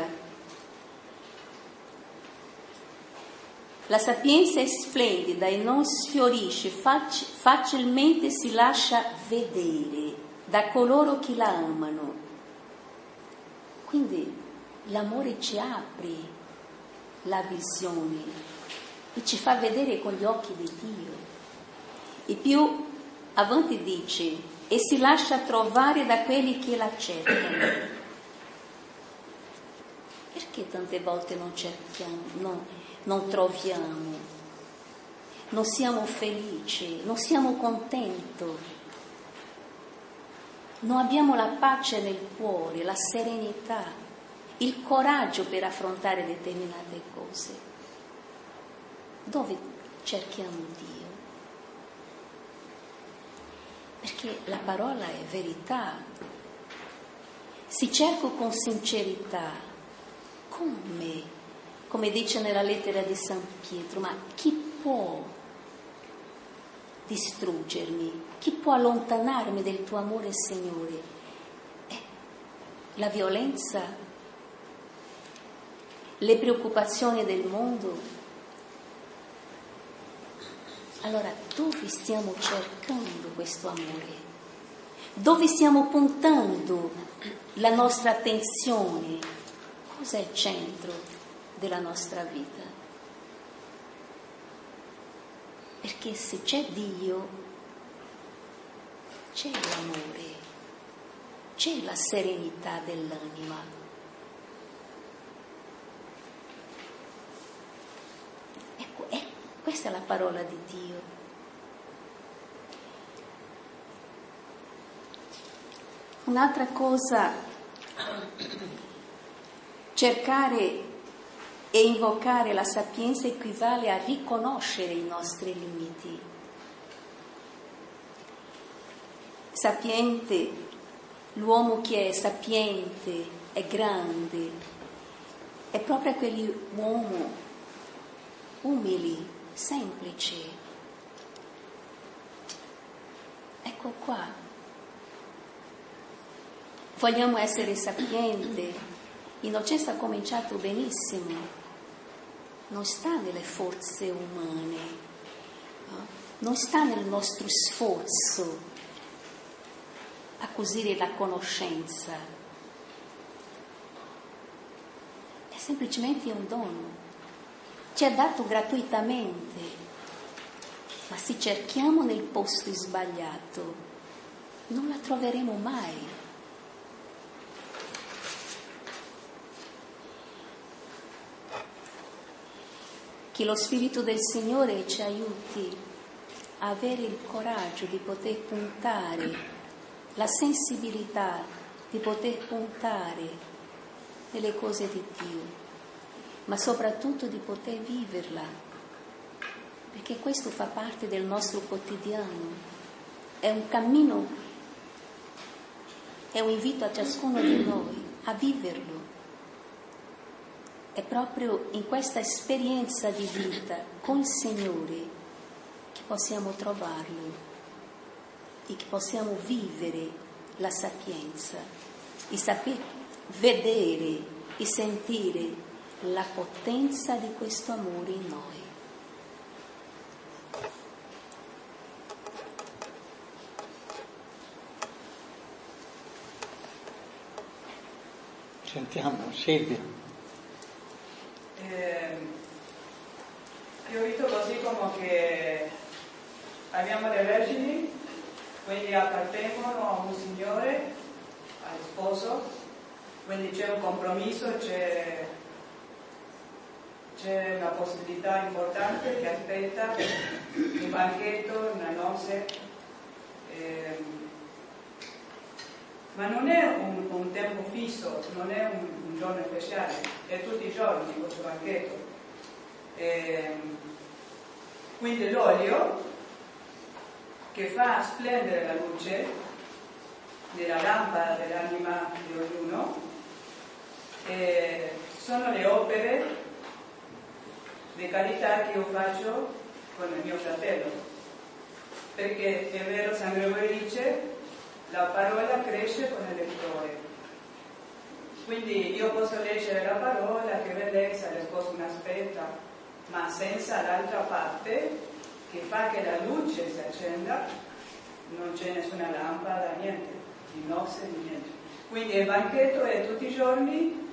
la sapienza è splendida e non sfiorisce, fac- facilmente si lascia vedere da coloro che la amano. Quindi l'amore ci apre la visione e ci fa vedere con gli occhi di Dio. E più avanti dice, e si lascia trovare da quelli che la cercano. Perché tante volte non cerchiamo, no, non troviamo, non siamo felici, non siamo contenti? Non abbiamo la pace nel cuore, la serenità, il coraggio per affrontare determinate cose. Dove cerchiamo Dio? Perché la parola è verità. Si cerca con sincerità. Come? Come dice nella lettera di San Pietro, ma chi può distruggermi? Chi può allontanarmi del tuo amore, Signore? Eh, la violenza, le preoccupazioni del mondo. Allora, dove stiamo cercando questo amore? Dove stiamo puntando la nostra attenzione? Cos'è il centro della nostra vita? Perché se c'è Dio, c'è l'amore, c'è la serenità dell'anima. Ecco, è, questa è la parola di Dio. Un'altra cosa, cercare e invocare la sapienza equivale a riconoscere i nostri limiti. Sapiente, l'uomo che è sapiente, è grande, è proprio quell'uomo umili, semplice. Ecco qua. Vogliamo essere sapienti. Innocenza ha cominciato benissimo. Non sta nelle forze umane, no? Non sta nel nostro sforzo acquisire la conoscenza. È semplicemente un dono. Ci è dato gratuitamente, ma se cerchiamo nel posto sbagliato non la troveremo mai. Che lo Spirito del Signore ci aiuti a avere il coraggio di poter puntare, la sensibilità di poter puntare nelle cose di Dio, ma soprattutto di poter viverla, perché questo fa parte del nostro quotidiano, è un cammino, è un invito a ciascuno di noi a viverlo. È proprio in questa esperienza di vita con il Signore che possiamo trovarlo. e che possiamo vivere la sapienza, e saper vedere e sentire la potenza di questo amore in noi. Sentiamo, Silvia. Eh, io ho visto così come che abbiamo le vergini, quindi appartengono a un signore, al sposo, quindi c'è un compromesso, c'è, c'è una possibilità importante che aspetta un banchetto, una nozze. Eh, Ma non è un, un tempo fisso, non è un, un giorno speciale, è tutti i giorni questo banchetto. E, quindi l'olio che fa splendere la luce nella lampada dell'anima di ognuno e sono le opere di carità che io faccio con il mio fratello. Perché è vero, San Gregorio dice: la parola cresce con il lettore. Quindi io posso leggere la parola, che bellezza, le sposo mi aspetta, ma senza l'altra parte che fa che la luce si accenda, non c'è nessuna lampada, niente, di nozze, di niente. Quindi il banchetto è tutti i giorni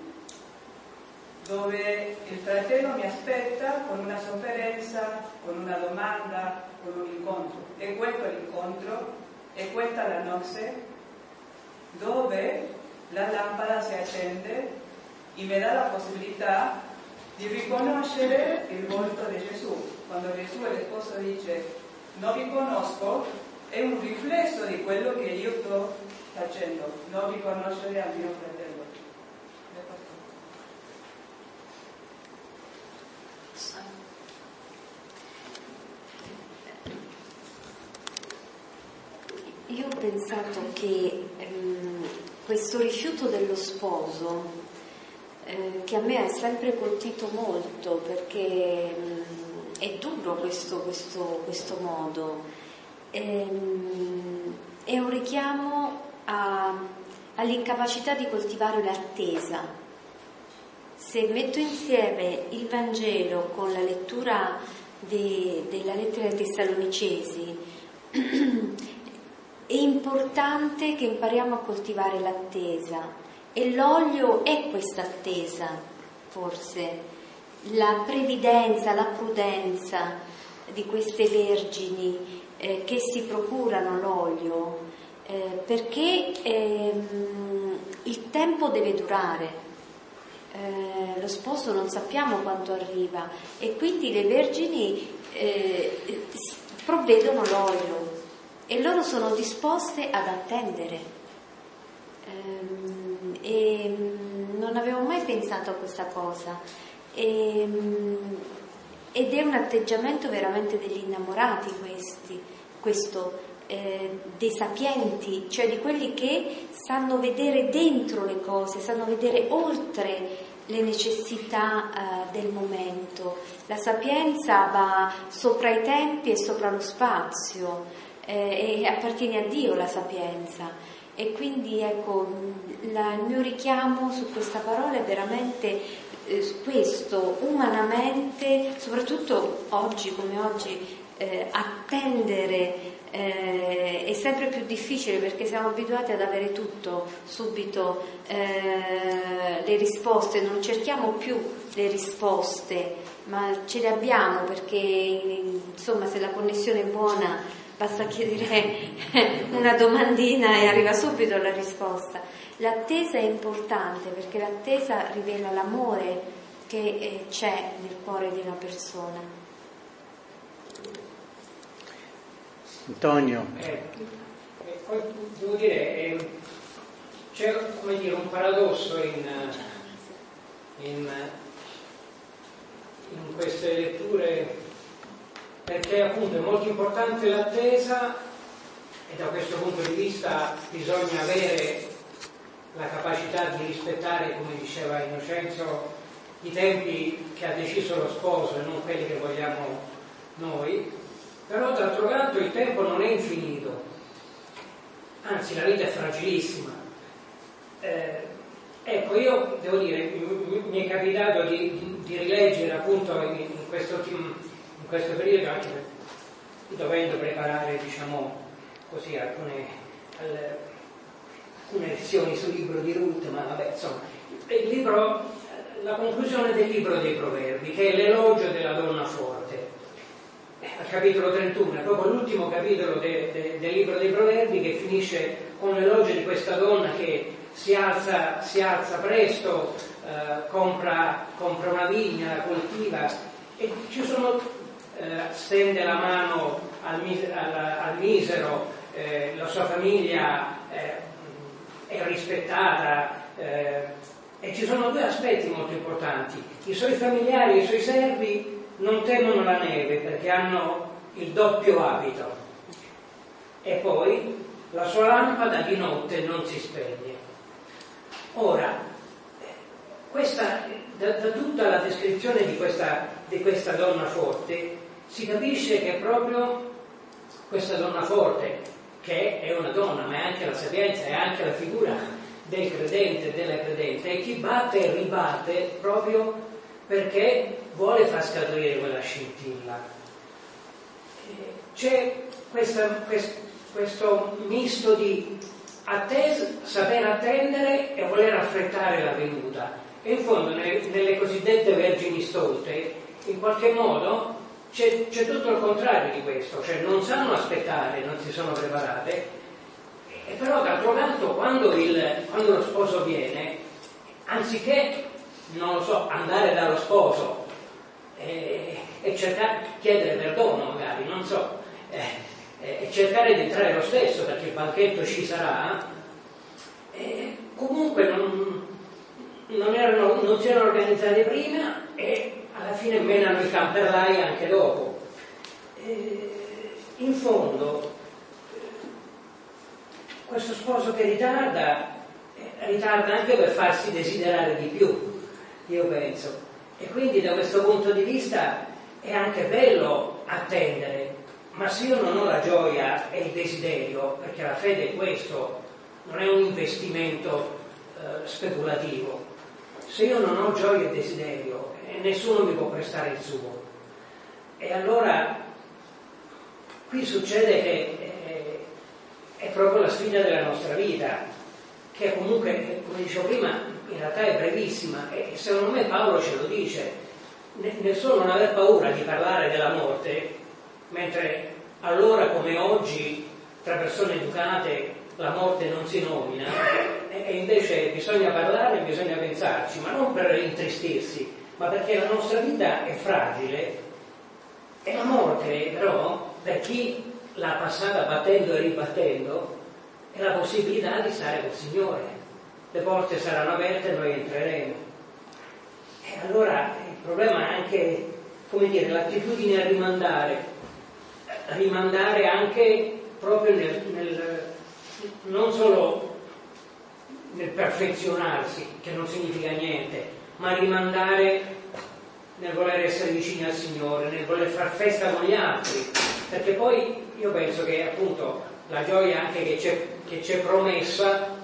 dove il fratello mi aspetta con una sofferenza, con una domanda, con un incontro. E questo è l'incontro. E questa è la nozze dove la lampada si accende e mi dà la possibilità di riconoscere il volto di Gesù. Quando Gesù e lo sposo dice non vi conosco, è un riflesso di quello che io sto facendo, non riconoscere al mio fratello. Io ho pensato che ehm, questo rifiuto dello sposo, eh, che a me ha sempre colpito molto, perché ehm, è duro questo, questo, questo modo, ehm, è un richiamo a, all'incapacità di coltivare l'attesa. Se metto insieme il Vangelo con la lettura de, della lettera ai Tessalonicesi, è importante che impariamo a coltivare l'attesa, e l'olio è questa attesa, forse, la previdenza, la prudenza di queste vergini eh, che si procurano l'olio, eh, perché ehm, il tempo deve durare, eh, lo sposo non sappiamo quanto arriva, e quindi le vergini eh, provvedono l'olio. E loro sono disposte ad attendere. Ehm, e non avevo mai pensato a questa cosa. E, ed è un atteggiamento veramente degli innamorati questi, questo, eh, dei sapienti, cioè di quelli che sanno vedere dentro le cose, sanno vedere oltre le necessità eh, del momento. La sapienza va sopra i tempi e sopra lo spazio. Eh, e appartiene a Dio la sapienza, e quindi ecco la, il mio richiamo su questa parola è veramente eh, questo, umanamente, soprattutto oggi come oggi, eh, attendere eh, è sempre più difficile, perché siamo abituati ad avere tutto subito, eh, le risposte, non cerchiamo più le risposte, ma ce le abbiamo, perché insomma se la connessione è buona basta chiedere una domandina e arriva subito la risposta. L'attesa è importante, perché l'attesa rivela l'amore che c'è nel cuore di una persona. Antonio. Eh, poi devo dire, eh, c'è come dire, un paradosso in, in, in queste letture, perché appunto è molto importante l'attesa, e da questo punto di vista bisogna avere la capacità di rispettare, come diceva Innocenzio, i tempi che ha deciso lo sposo e non quelli che vogliamo noi. Però d'altro canto il tempo non è infinito, anzi la vita è fragilissima. Eh, ecco, io devo dire, mi, mi è capitato di, di, di rileggere appunto in, in, questo, in questo periodo, anche dovendo preparare, diciamo così, alcune, alcune lezioni sul libro di Ruth, ma vabbè, insomma, il libro, la conclusione del libro dei Proverbi, che è l'elogio della donna forte, al capitolo trentuno, è proprio l'ultimo capitolo de, de, del libro dei Proverbi, che finisce con l'elogio di questa donna che si alza, si alza presto, eh, compra, compra una vigna, la coltiva, e ci sono, eh, stende la mano al, al, al misero, eh, la sua famiglia eh, è rispettata, eh, e ci sono due aspetti molto importanti: i suoi familiari e i suoi servi non temono la neve perché hanno il doppio abito, e poi la sua lampada di notte non si spegne. Ora, questa, da, da tutta la descrizione di questa, di questa donna forte si capisce che proprio questa donna forte, che è una donna ma è anche la sapienza, è anche la figura del credente e della credente, è chi batte e ribatte proprio perché vuole far scaturire quella scintilla. C'è questa, quest, questo misto di attesa, saper attendere e voler affrettare la venuta, e in fondo nelle, nelle cosiddette vergini stolte in qualche modo c'è, c'è tutto il contrario di questo, cioè non sanno aspettare, non si sono preparate, e però d'altro canto quando, il, quando lo sposo viene, anziché, non lo so, andare dallo sposo e, e cercare, chiedere perdono magari, non so, eh, e cercare di entrare lo stesso perché il banchetto ci sarà, e comunque non, non, erano, non si erano organizzati prima e alla fine menano i camperlai anche dopo. E in fondo questo sposo che ritarda, eh, ritarda anche per farsi desiderare di più, io penso, e quindi da questo punto di vista è anche bello attendere. Ma se io non ho la gioia e il desiderio, perché la fede è questo, non è un investimento eh, speculativo, se io non ho gioia e desiderio, eh, nessuno mi può prestare il suo. E allora qui succede che eh, è proprio la sfida della nostra vita, che comunque, come dicevo prima, in realtà è brevissima, e secondo me Paolo ce lo dice, nel suo non aver paura di parlare della morte, mentre allora come oggi tra persone educate la morte non si nomina, e invece bisogna parlare e bisogna pensarci, ma non per intristirsi, ma perché la nostra vita è fragile, e la morte però, per chi l'ha passata battendo e ribattendo, è la possibilità di stare col Signore. Le porte saranno aperte e noi entreremo. E allora il problema è anche, come dire, l'attitudine a rimandare, rimandare anche proprio nel, nel, non solo nel perfezionarsi, che non significa niente, ma rimandare nel voler essere vicini al Signore, nel voler far festa con gli altri, perché poi io penso che appunto la gioia anche che c'è, che c'è promessa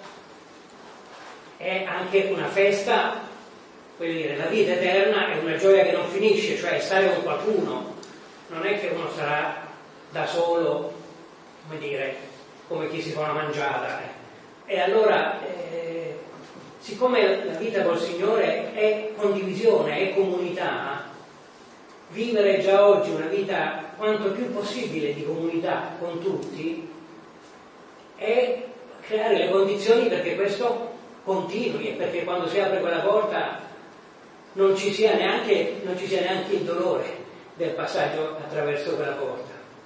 è anche una festa, voglio dire, la vita eterna è una gioia che non finisce, cioè stare con qualcuno, non è che uno sarà da solo, come dire, come chi si fa una mangiata. Eh. E allora, eh, siccome la vita col Signore è condivisione, è comunità, vivere già oggi una vita quanto più possibile di comunità con tutti è creare le condizioni perché questo continui, e perché quando si apre quella porta non ci sia neanche, non ci sia neanche il dolore del passaggio attraverso quella porta.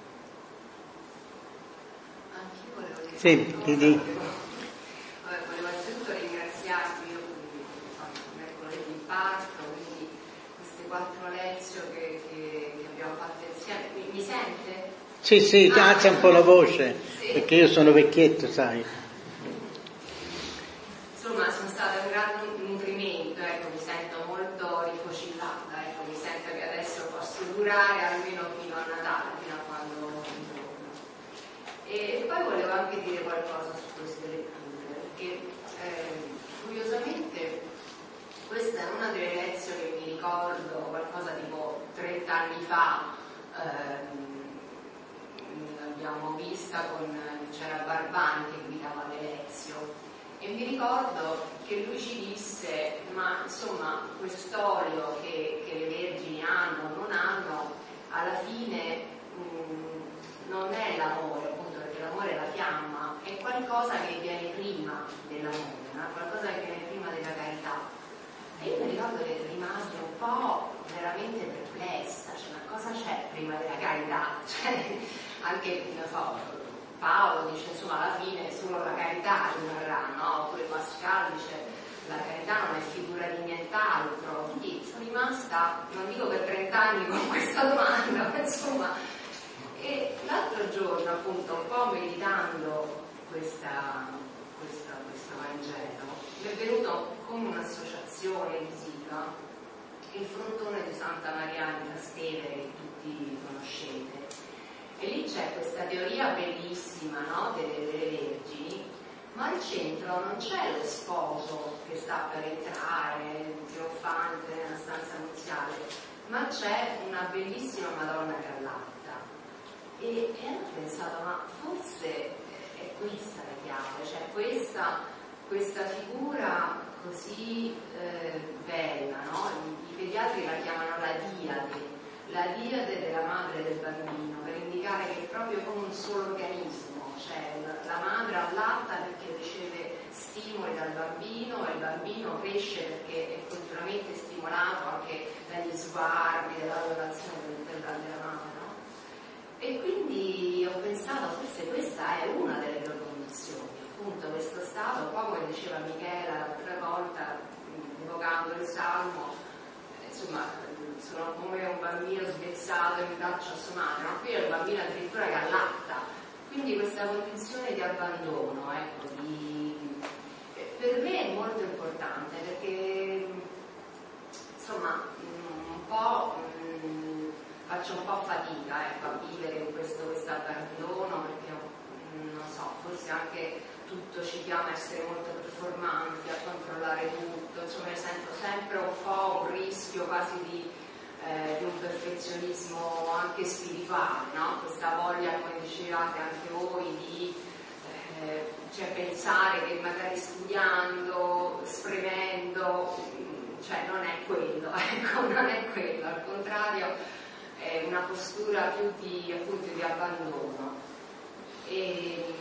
Sì, ti dico. Volevo innanzitutto ringraziarvi, io mercoledì in parto, quindi queste quattro lezioni che, che, che abbiamo fatto insieme. Mi, mi sente? Sì, sì, ah, alza un po' la voce, sì. Perché io sono vecchietto, sai. Insomma, sono stata un grande nutrimento, ecco, mi sento molto rifocillata, ecco, mi sento che adesso posso durare almeno fino a Natale, fino a quando torno. E poi volevo anche dire qualcosa su queste letture, perché eh, curiosamente questa è una delle lezioni che mi ricordo qualcosa tipo trenta anni fa, ehm, l'abbiamo vista con, c'era Barbani che guidava l'Elezio, e mi ricordo che lui ci disse, ma insomma quest'olio che, che le vergini hanno o non hanno, alla fine mh, non è l'amore, appunto, perché l'amore è la fiamma, è qualcosa che viene prima dell'amore, no? Qualcosa che viene prima della carità. E io mi ricordo che rimasi un po' veramente perplessa, cioè ma cosa c'è prima della carità? Cioè, anche, non so, Paolo dice insomma alla fine solo la carità rimarrà, no? Oppure Pascal dice la carità non è figura di nient'altro. Quindi sono rimasta, non dico per trent'anni con questa domanda, ma insomma. E l'altro giorno appunto un po' meditando questa, questa, questo Vangelo mi è venuto come un'associazione visiva il frontone di Santa Maria di Trastevere che tutti conoscete. E lì c'è questa teoria bellissima, no? delle, delle vergini, ma al centro non c'è lo sposo che sta per entrare trionfante nella stanza nuziale, ma c'è una bellissima Madonna che allatta. E, e ho pensato, ma forse è questa la chiave, cioè questa, questa figura così eh, bella, no? I, I pediatri la chiamano la diade, la diade della madre del bambino, per indicare che è proprio come un solo organismo, cioè la, la madre allatta perché riceve stimoli dal bambino e il bambino cresce perché è continuamente stimolato anche dagli sguardi, dall'adorazione del, del, della madre, no? E quindi ho pensato, forse questa è una delle due condizioni, appunto questo stato, un po' come diceva Michela l'altra volta, evocando il Salmo, insomma, sono come un bambino svezzato in braccio a sua madre, ma qui è un bambino addirittura che allatta, quindi questa condizione di abbandono, ecco, di... per me è molto importante perché insomma un po' mh, faccio un po' fatica ecco, a vivere in questo abbandono perché non so, forse anche tutto ci chiama a essere molto performanti, a controllare tutto, insomma ne sento sempre un po' un rischio quasi di Eh, di un perfezionismo anche spirituale, no? Questa voglia, come dicevate anche voi, di eh, cioè pensare che magari studiando, spremendo, cioè non è quello, ecco, non è quello, al contrario è una postura più di, appunto, di abbandono. E,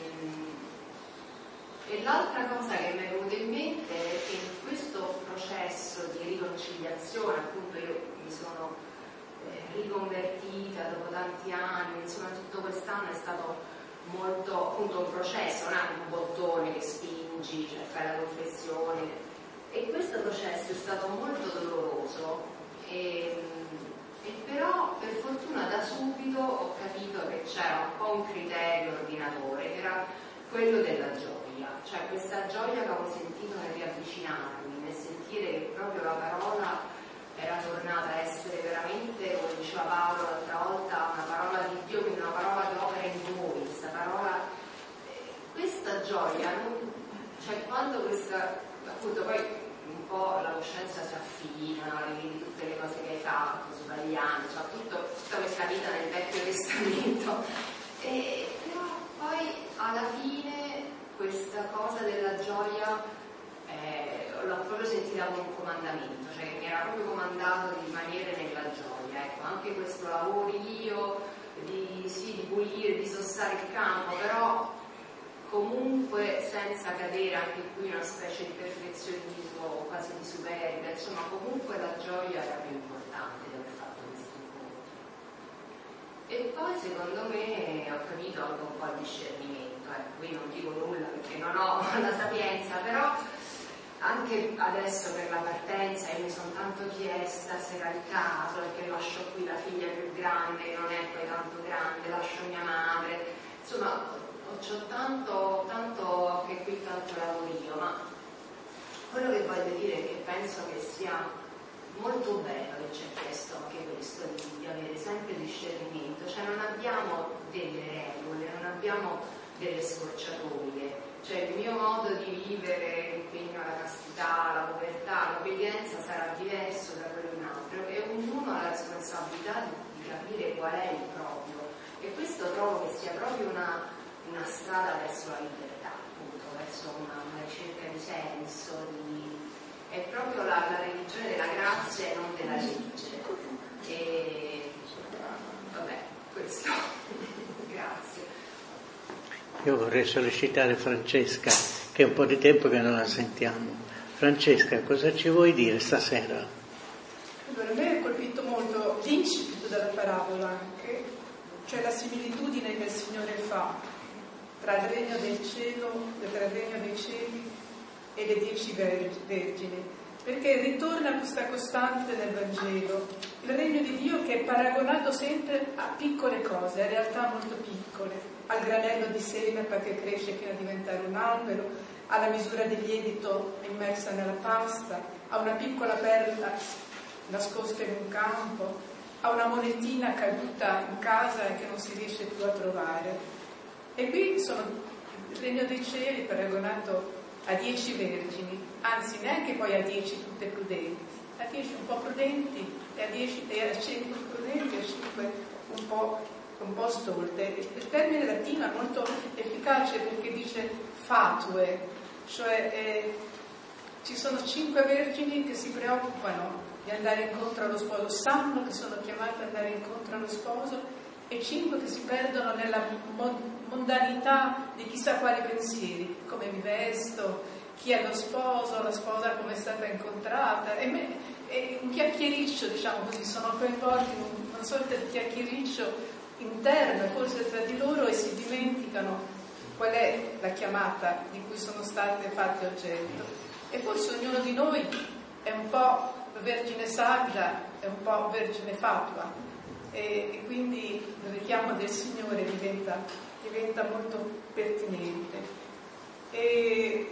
e l'altra cosa che mi è venuta in mente è che in questo processo di riconciliazione, appunto io mi sono eh, riconvertita dopo tanti anni, insomma tutto quest'anno è stato molto, appunto un processo, non è un bottone che spingi, cioè fai la confessione, e questo processo è stato molto doloroso e, e però per fortuna da subito ho capito che c'era un po' un criterio ordinatore, che era quello della gioia, cioè questa gioia che avevo sentito nel riavvicinarmi, nel sentire che proprio la parola era tornata a essere veramente, come diceva Paolo l'altra volta, una parola di Dio, quindi una parola che opera in voi, questa parola, eh, questa gioia, non, cioè quando questa, appunto poi un po' la coscienza si affina, rivedi tutte le cose che hai fatto, sbagliando, cioè tutto, tutta questa vita nel Vecchio Testamento, e, però poi alla fine questa cosa della gioia eh, l'ho proprio sentita come un comandamento, cioè che mi era proprio comandato di rimanere nella gioia, ecco, anche questo lavorio di, sì, di pulire, di sostare il campo, però comunque senza cadere anche qui in una specie di perfezionismo o quasi di superbia, insomma comunque la gioia era più importante di aver fatto questo incontro. E poi secondo me ho capito anche un po' il discernimento, ecco, qui non dico nulla perché non ho la sapienza, però anche adesso per la partenza io mi sono tanto chiesta se era il caso, perché lascio qui la figlia più grande che non è poi tanto grande, lascio mia madre, insomma ho tanto, tanto anche qui tanto lavorio, ma quello che voglio dire è che penso che sia molto bello che ci è chiesto anche questo di, di avere sempre discernimento, cioè non abbiamo delle regole, non abbiamo delle scorciatoie, cioè il mio modo di vivere l'impegno alla castità, la povertà, l'obbedienza sarà diverso da quello di un altro e ognuno ha la responsabilità di, di capire qual è il proprio, e questo trovo che sia proprio una, una strada verso la libertà, appunto, verso una, una ricerca di senso, di, è proprio la, la religione della grazia e non della legge. E vabbè, questo. Grazie. Io vorrei sollecitare Francesca, che è un po' di tempo che non la sentiamo. Francesca, cosa ci vuoi dire stasera? Allora, a me ha colpito molto l'incipit della parabola anche, cioè la similitudine che il Signore fa tra il regno del cielo, tra il regno dei cieli e le dieci vergini, perché ritorna questa costante nel Vangelo, il regno di Dio che è paragonato sempre a piccole cose, a realtà molto piccole, al granello di senape che cresce fino a diventare un albero, alla misura di lievito immersa nella pasta, a una piccola perla nascosta in un campo, a una monetina caduta in casa e che non si riesce più a trovare. E qui sono il regno dei cieli paragonato a dieci vergini, anzi neanche poi a dieci tutte prudenti, a dieci un po' prudenti e a dieci e a cinque prudenti e a cinque un po', un po' stolte. Il termine latino è molto efficace perché dice fatue, cioè eh, ci sono cinque vergini che si preoccupano di andare incontro allo sposo, sanno che sono chiamate ad andare incontro allo sposo, e cinque che si perdono nella mondanità di chissà quali pensieri, come mi vesto, chi è lo sposo, la sposa come è stata incontrata, e, me, e un chiacchiericcio, diciamo così, sono coinvolti in una sorta di chiacchiericcio interno, forse tra di loro, e si dimenticano qual è la chiamata di cui sono state fatte oggetto. E forse ognuno di noi è un po' vergine saggia, è un po' vergine fatua, e, e quindi il richiamo del Signore diventa, diventa molto pertinente. E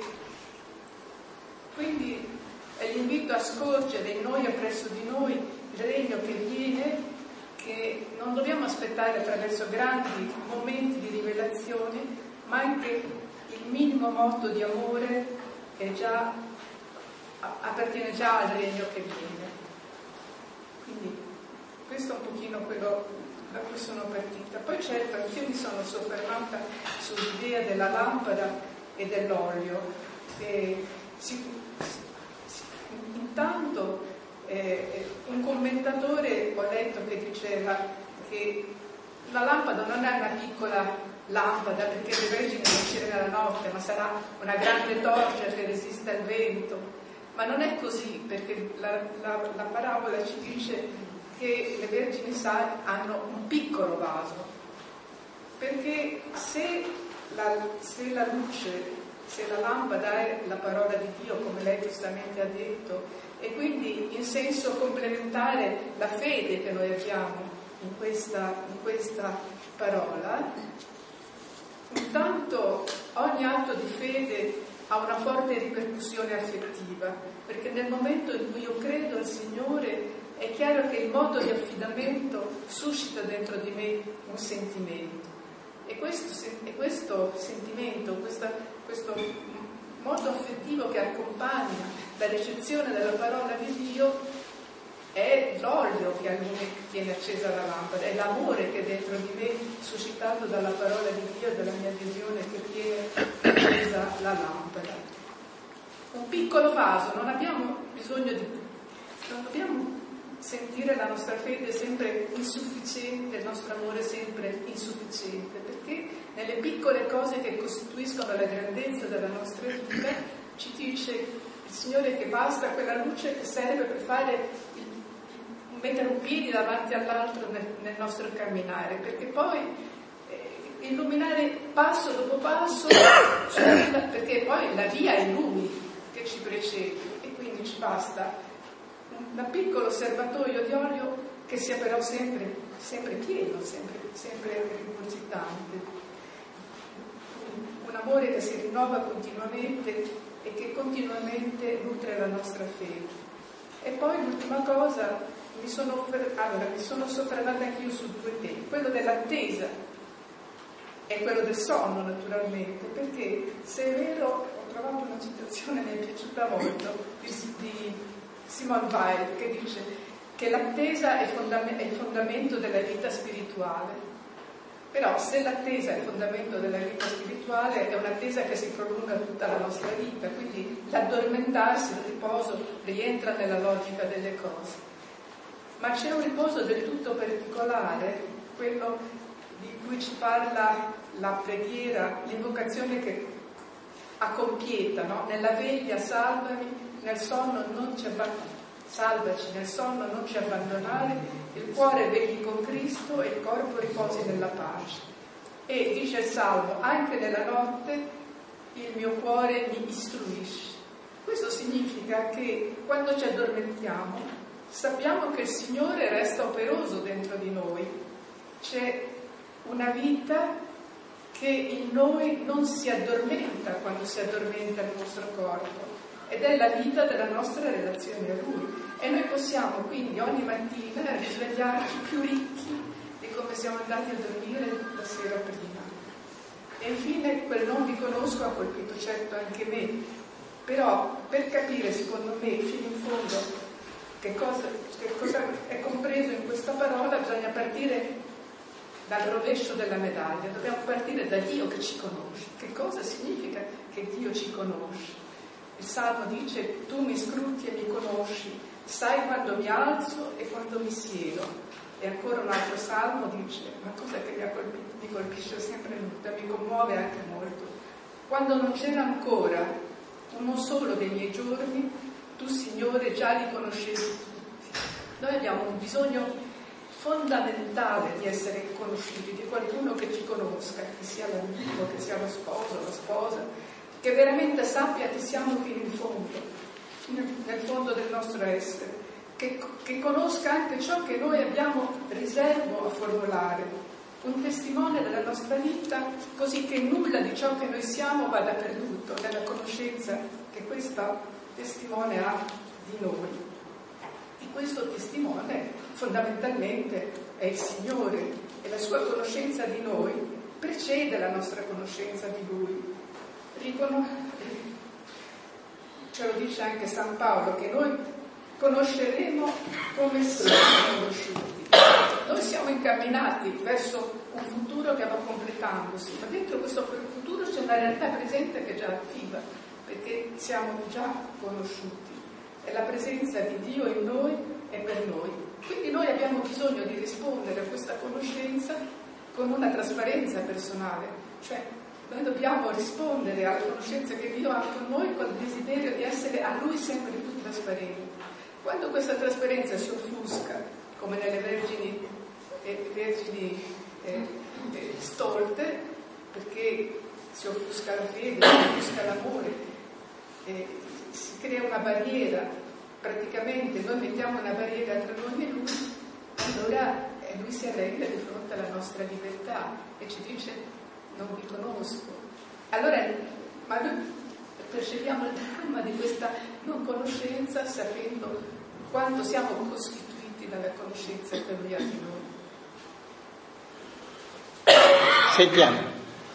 quindi è l'invito a scorgere in noi e presso di noi il regno che viene, che non dobbiamo aspettare attraverso grandi momenti di rivelazione, ma anche il minimo moto di amore che già appartiene già al regno che viene. Quindi questo è un pochino quello da cui sono partita. Poi certo, anch'io mi sono soffermata sull'idea della lampada e dell'olio. E si, si, intanto eh, un commentatore ho letto che diceva che la lampada non è una piccola lampada perché le vergini non ci nella notte, ma sarà una grande torcia che resiste al vento. Ma non è così, perché la, la, la parabola ci dice che le vergini sagge hanno un piccolo vaso, perché se la, se la luce, se la lampada è la parola di Dio, come lei giustamente ha detto, e quindi in senso complementare la fede che noi abbiamo in questa, in questa parola, intanto ogni atto di fede ha una forte ripercussione affettiva, perché nel momento in cui io credo al Signore è chiaro che il modo di affidamento suscita dentro di me un sentimento, e questo, e questo sentimento, questa, questo modo affettivo che accompagna la ricezione della parola di Dio è l'olio che tiene accesa la lampada, è l'amore che dentro di me, suscitato dalla parola di Dio, dalla mia visione, che tiene accesa la lampada. Un piccolo vaso, non abbiamo bisogno di, non dobbiamo sentire la nostra fede sempre insufficiente, il nostro amore sempre insufficiente, perché nelle piccole cose che costituiscono la grandezza della nostra vita ci dice il Signore che basta quella luce che serve per fare il, mettere un piede davanti all'altro nel, nel nostro camminare, perché poi eh, illuminare passo dopo passo, perché poi la via è Lui che ci precede, e quindi ci basta un piccolo serbatoio di olio che sia però sempre, sempre pieno, sempre, sempre ripositante, un amore che si rinnova continuamente e che continuamente nutre la nostra fede. E poi l'ultima cosa, mi sono, allora, mi sono soffermata anch'io su due temi, quello dell'attesa è quello del sonno, naturalmente, perché se è vero, ho trovato una citazione, mi è piaciuta molto, di, di Simone Weil, che dice che l'attesa è, fondam- è il fondamento della vita spirituale. Però se l'attesa è il fondamento della vita spirituale, è un'attesa che si prolunga tutta la nostra vita, quindi l'addormentarsi, il riposo, rientra nella logica delle cose. Ma c'è un riposo del tutto particolare, quello di cui ci parla la preghiera, l'invocazione che accompie, no? Nella veglia salvami, nel sonno non ci abbandonare, salvaci, nel sonno non ci abbandonare, il cuore vegli con Cristo e il corpo riposi nella pace. E dice il Salmo, anche nella notte il mio cuore mi istruisce. Questo significa che quando ci addormentiamo sappiamo che il Signore resta operoso dentro di noi. C'è una vita che in noi non si addormenta quando si addormenta il nostro corpo, ed è la vita della nostra relazione a Lui. E noi possiamo quindi ogni mattina risvegliarci più ricchi di come siamo andati a dormire la sera prima. E infine quel non vi conosco ha colpito certo anche me, però per capire secondo me fino in fondo che cosa, che cosa è compreso in questa parola bisogna partire dal rovescio della medaglia, dobbiamo partire da Dio che ci conosce. Che cosa significa che Dio ci conosce? Il Salmo dice, tu mi scruti e mi conosci, sai quando mi alzo e quando mi siedo. E ancora un altro Salmo dice, una cosa che mi, colpito, mi colpisce sempre molto, mi commuove anche molto. Quando non c'era ancora uno solo dei miei giorni, tu Signore già li conoscevi tutti. Noi abbiamo un bisogno fondamentale di essere conosciuti, di qualcuno che ci conosca, che sia l'amico, che sia lo sposo, la sposa, che veramente sappia che siamo fino in fondo, nel fondo del nostro essere, che, che conosca anche ciò che noi abbiamo riservo a formulare, un testimone della nostra vita, così che nulla di ciò che noi siamo vada perduto nella conoscenza che questo testimone ha di noi. E questo testimone fondamentalmente è il Signore, e la sua conoscenza di noi precede la nostra conoscenza di Lui. Riconos- ce lo dice anche San Paolo, che noi conosceremo come siamo conosciuti. Noi siamo incamminati verso un futuro che va completandosi, ma dentro questo futuro c'è una realtà presente che è già attiva, perché siamo già conosciuti. È la presenza di Dio in noi e per noi. Quindi noi abbiamo bisogno di rispondere a questa conoscenza con una trasparenza personale, cioè noi dobbiamo rispondere alla conoscenza che Dio ha con noi col desiderio di essere a Lui sempre più trasparenti. Quando questa trasparenza si offusca, come nelle vergini, eh, vergini eh, eh, stolte, perché si offusca la fede, si offusca l'amore, eh, si crea una barriera, praticamente noi mettiamo una barriera tra noi e Lui, allora eh, Lui si arrende di fronte alla nostra libertà e ci dice non vi conosco. Allora, ma noi percepiamo il dramma di questa non conoscenza sapendo quanto siamo costituiti dalla conoscenza che Lui ha di noi. Sentiamo.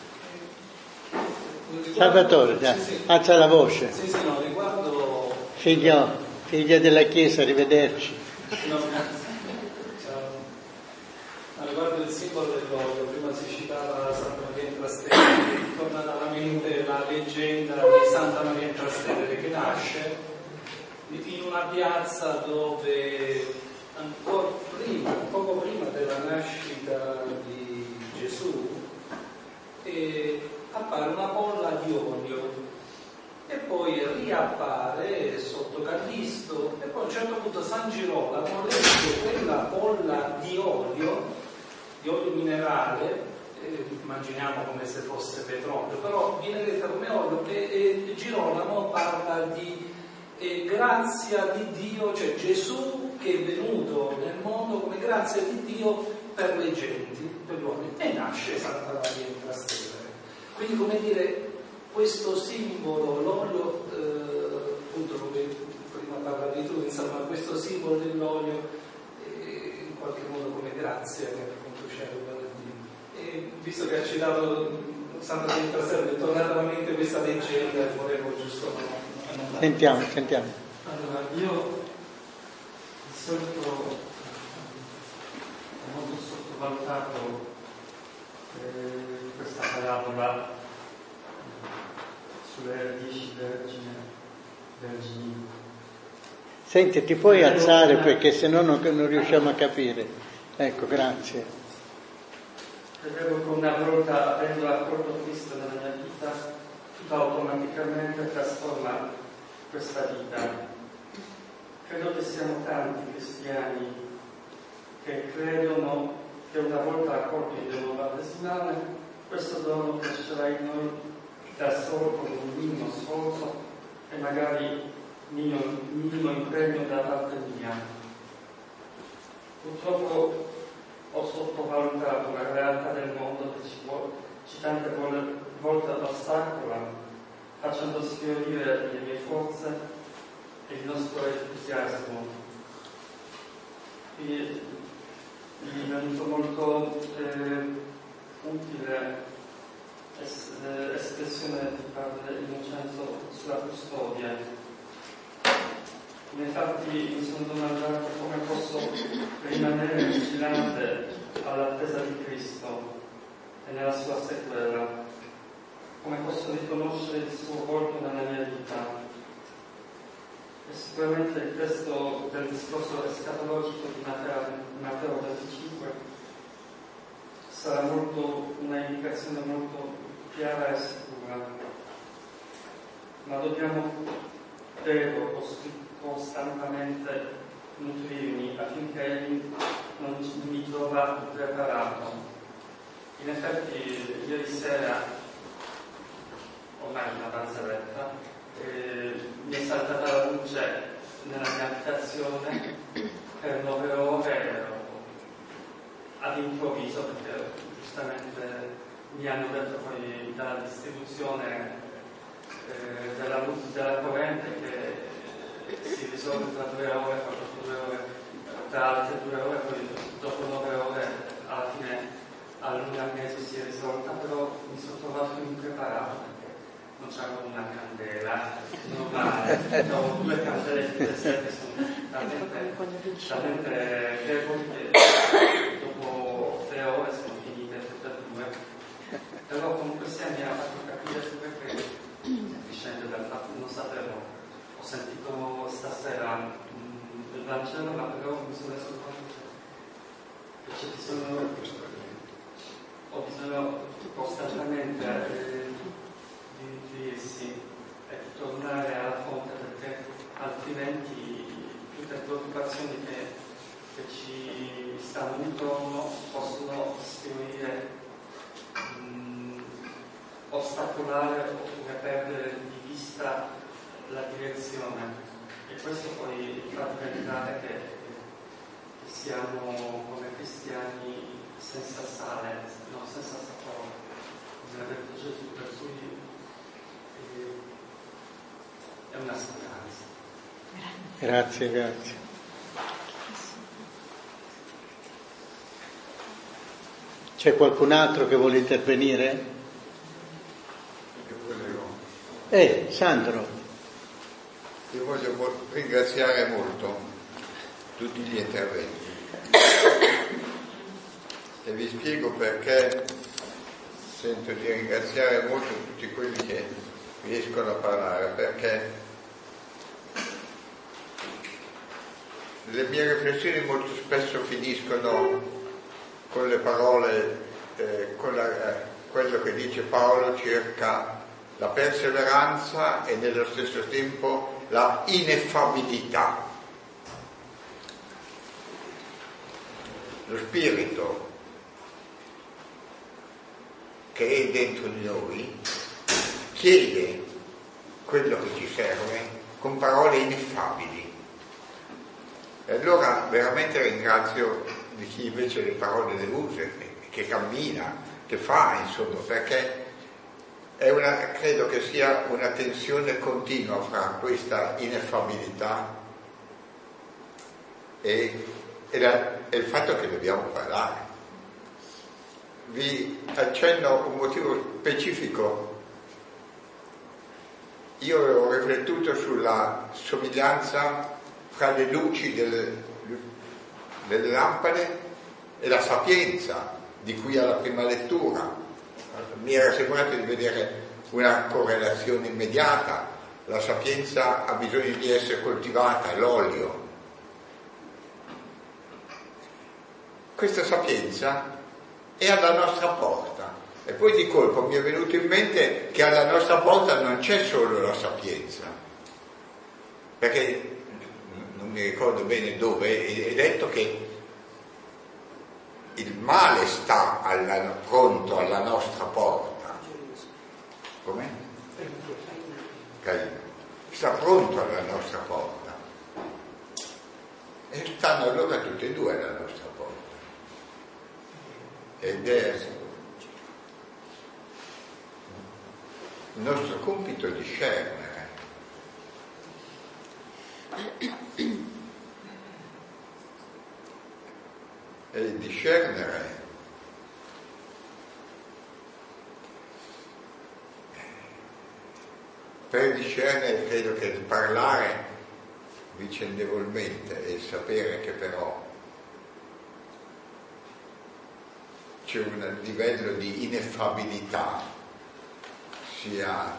Salvatore, dai, sì, sì. Alza la voce. Sì, sì, no, riguardo... Figlio, figlia della Chiesa, arrivederci. No, ciao. No, riguardo il simbolo dell'olio, prima si citava Santa Maria in Trastevere, mi torna alla mente la leggenda di Santa Maria in Trastevere che nasce in una piazza dove ancora prima, poco prima della nascita di Gesù, e appare una bolla di olio e poi riappare sotto Callisto, e poi a un certo punto San Girolamo legge quella bolla di olio, di olio minerale, eh, immaginiamo come se fosse petrolio, però viene letta come olio, e, e Girolamo parla di eh, grazia di Dio, cioè Gesù che è venuto nel mondo come grazia di Dio per le genti, per gli uomini, e nasce Santa Maria in Trastevere. Quindi, come dire, questo simbolo, l'olio, eh, appunto come prima parlavi tu, insomma, questo simbolo dell'olio, eh, in qualche modo come grazia che appunto c'è da Dio. e visto che ha citato Santa Maria Trastevere, mi è tornata alla mente questa leggenda e volevo giusto... Sentiamo, sentiamo. Allora, io di solito ho molto sottovalutato eh, questa parabola sulle dieci vergini. vergini. Senti, ti puoi alzare perché sennò non, non riusciamo a capire. Ecco, grazie. Credevo che una volta, avendo accolto Cristo nella mia vita, tutto automaticamente trasforma questa vita. Credo che siano tanti cristiani che credono che una volta accolto il dono battesimale, questo dono crescerà in noi da solo con un minimo sforzo e magari minimo, minimo impegno da parte mia. Purtroppo ho sottovalutato la realtà del mondo che ci, vuole, ci tante volte ostacola, facendo sfiorire le mie forze e il nostro entusiasmo. E, mi è venuto molto eh, utile es, eh, espressione di padre Innocenzo sulla custodia. Infatti mi sono domandato come posso rimanere vigilante all'attesa di Cristo e nella sua sequela, come posso riconoscere il suo volto nella mia vita. E sicuramente il testo del discorso escatologico di Matteo, Matteo venticinque sarà molto, una indicazione molto chiara e sicura, ma dobbiamo, devo costantemente nutrirmi affinché egli non mi trova preparato. In effetti ieri sera, ormai una barzelletta, eh, mi è saltata la luce nella mia abitazione per nove ore ad improvviso, perché giustamente mi hanno detto poi dalla distribuzione eh, della, della corrente che si risolve tra due ore, poi dopo due ore, tra altre due ore, poi dopo nove ore alla fine a luna e mezzo si è risolta, però mi sono trovato impreparato perché non c'avevo una candela normale, ho due candele di sette, sono talmente, talmente deboli che dopo tre ore sono finite tutte e due. Però comunque sia mi ha fatto capire pure che discende dal fatto che non sapevo. Ho sentito stasera mh, il Vangelo, ma però mi sono reso conto che c'è bisogno, ho bisogno costantemente eh, di nutrirsi e di tornare alla fonte, perché altrimenti tutte le preoccupazioni che, che ci stanno intorno possono sfiorire, mh, ostacolare oppure perdere di vista la direzione, e questo poi fa diventare che, che siamo come cristiani senza sale, no, senza sapore, come ha detto Gesù, per cui è una speranza. Grazie, grazie. C'è qualcun altro che vuole intervenire? Eh, Sandro. Io voglio ringraziare molto tutti gli interventi e vi spiego perché sento di ringraziare molto tutti quelli che riescono a parlare, perché le mie riflessioni molto spesso finiscono con le parole, eh, con la, eh, quello che dice Paolo circa la perseveranza e nello stesso tempo la ineffabilità. Lo spirito che è dentro di noi chiede quello che ci serve con parole ineffabili. E allora veramente ringrazio di chi invece le parole le usa, che cammina, che fa, insomma, perché è una, credo che sia una tensione continua fra questa ineffabilità e, e, la, e il fatto che dobbiamo parlare. vi accenno un motivo specifico. Io ho riflettuto sulla somiglianza fra le luci delle, delle lampade e la sapienza di cui alla prima lettura. Mi era sembrato di vedere una correlazione immediata. La sapienza ha bisogno di essere coltivata, l'olio. Questa sapienza è alla nostra porta. E poi di colpo mi è venuto in mente che alla nostra porta non c'è solo la sapienza, perché non mi ricordo bene dove è detto che il male sta alla, pronto alla nostra porta. Come? Caino. Sta pronto alla nostra porta. E stanno allora tutti e due alla nostra porta. Ed è il nostro compito discernere. E discernere per discernere credo che il parlare vicendevolmente e il sapere che però c'è un livello di ineffabilità sia,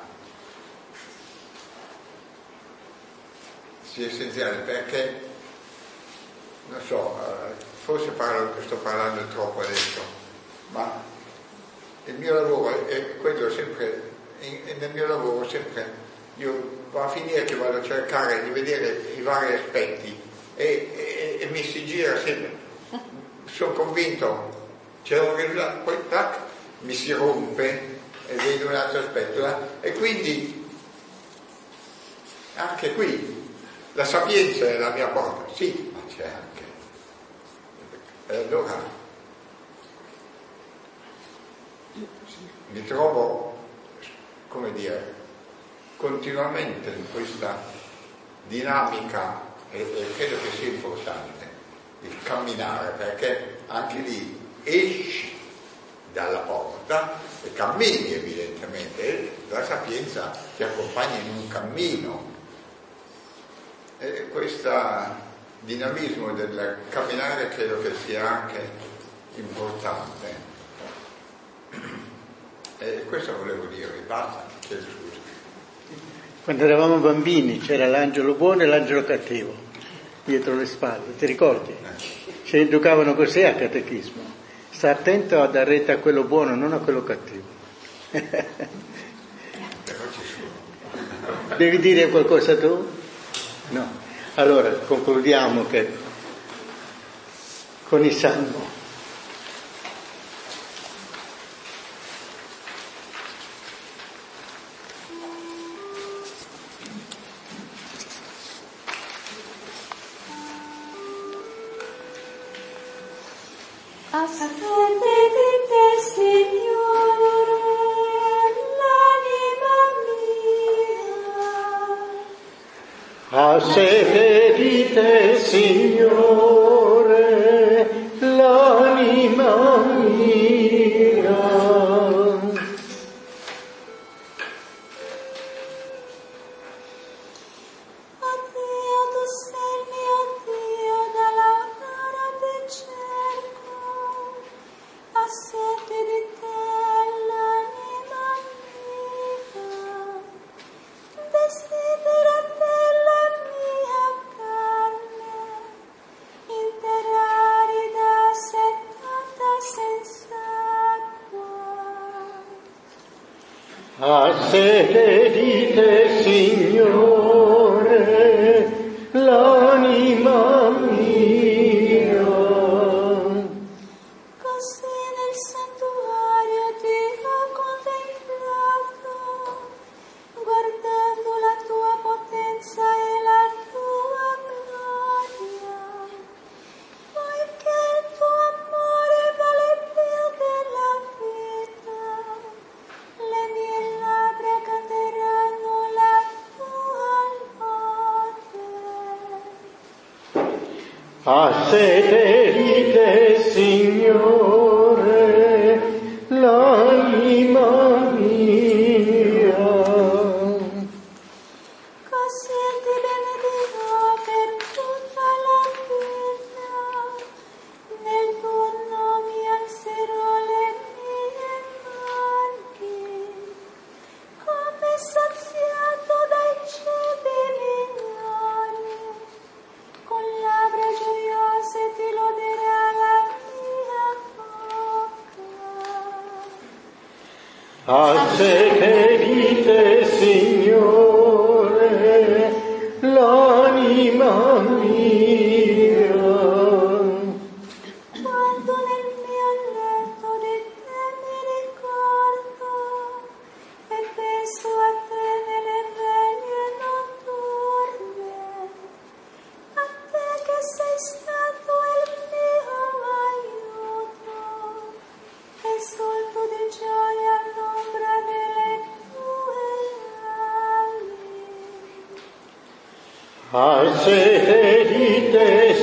sia essenziale, perché non so, forse parlo, sto parlando troppo adesso, ma il mio lavoro è quello sempre, nel mio lavoro sempre io va a finire che vado a cercare di vedere i vari aspetti e, e, e mi si gira sempre, sono convinto c'è un risultato, poi tac, mi si rompe e vedo un altro aspetto, eh? E quindi anche qui la sapienza è la mia porta, sì, ma c'è anche. E allora mi trovo, come dire, continuamente in questa dinamica e, e credo che sia importante il camminare, perché anche lì esci dalla porta e cammini evidentemente, e la sapienza ti accompagna in un cammino. E questo dinamismo del camminare credo che sia anche importante. E questo volevo dire, basta, chiedo scusa. Quando eravamo bambini c'era l'angelo buono e l'angelo cattivo dietro le spalle, ti ricordi? Eh. Ci educavano così a catechismo. Sta attento a dare retta a quello buono, non a quello cattivo. Devi dire qualcosa tu? No. Allora, concludiamo che con i salmo. Ha sete di te, Signore, l'anima mia. Ha sete di te, Signore, l'anima mia. Ha sete di te, Signore, l'anima mia. Così nel santuario ti ho contemplato, guardando la tua potenza e la tua gloria, poiché il tuo amore vale più della vita. Le mie labbra canteranno la tua lode. Ha sete di te, Signore, l'anima mia. Così ti benedirò per tutta la vita, nel tuo nome alzerò le mie mani, come saziato dai cibi migliori, con labbra gioiose ti loderà la mia bocca. A te che dite, Signore, l'anima mia. Quando nel mio letto di te mi ricordo e penso a te nelle veglie notturne, a te che sei stato il mio aiuto, esulto di gioia all'ombra delle tue ali. A te dite,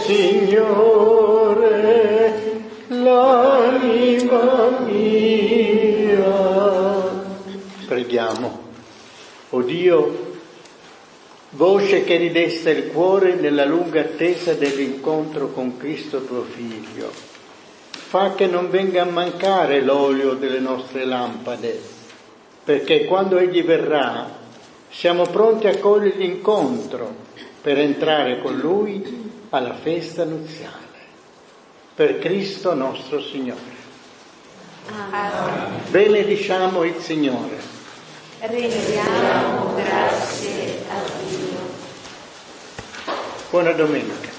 Signore, l'anima mia. Preghiamo. O Dio, voce che ridesta il cuore nella lunga attesa dell'incontro con Cristo tuo Figlio, fa che non venga a mancare l'olio delle nostre lampade, perché quando Egli verrà siamo pronti a cogliere l'incontro per entrare con Lui alla festa nuziale. Per Cristo nostro Signore. Amen. Benediciamo il Signore. Rendiamo grazie a Dio. Buona domenica.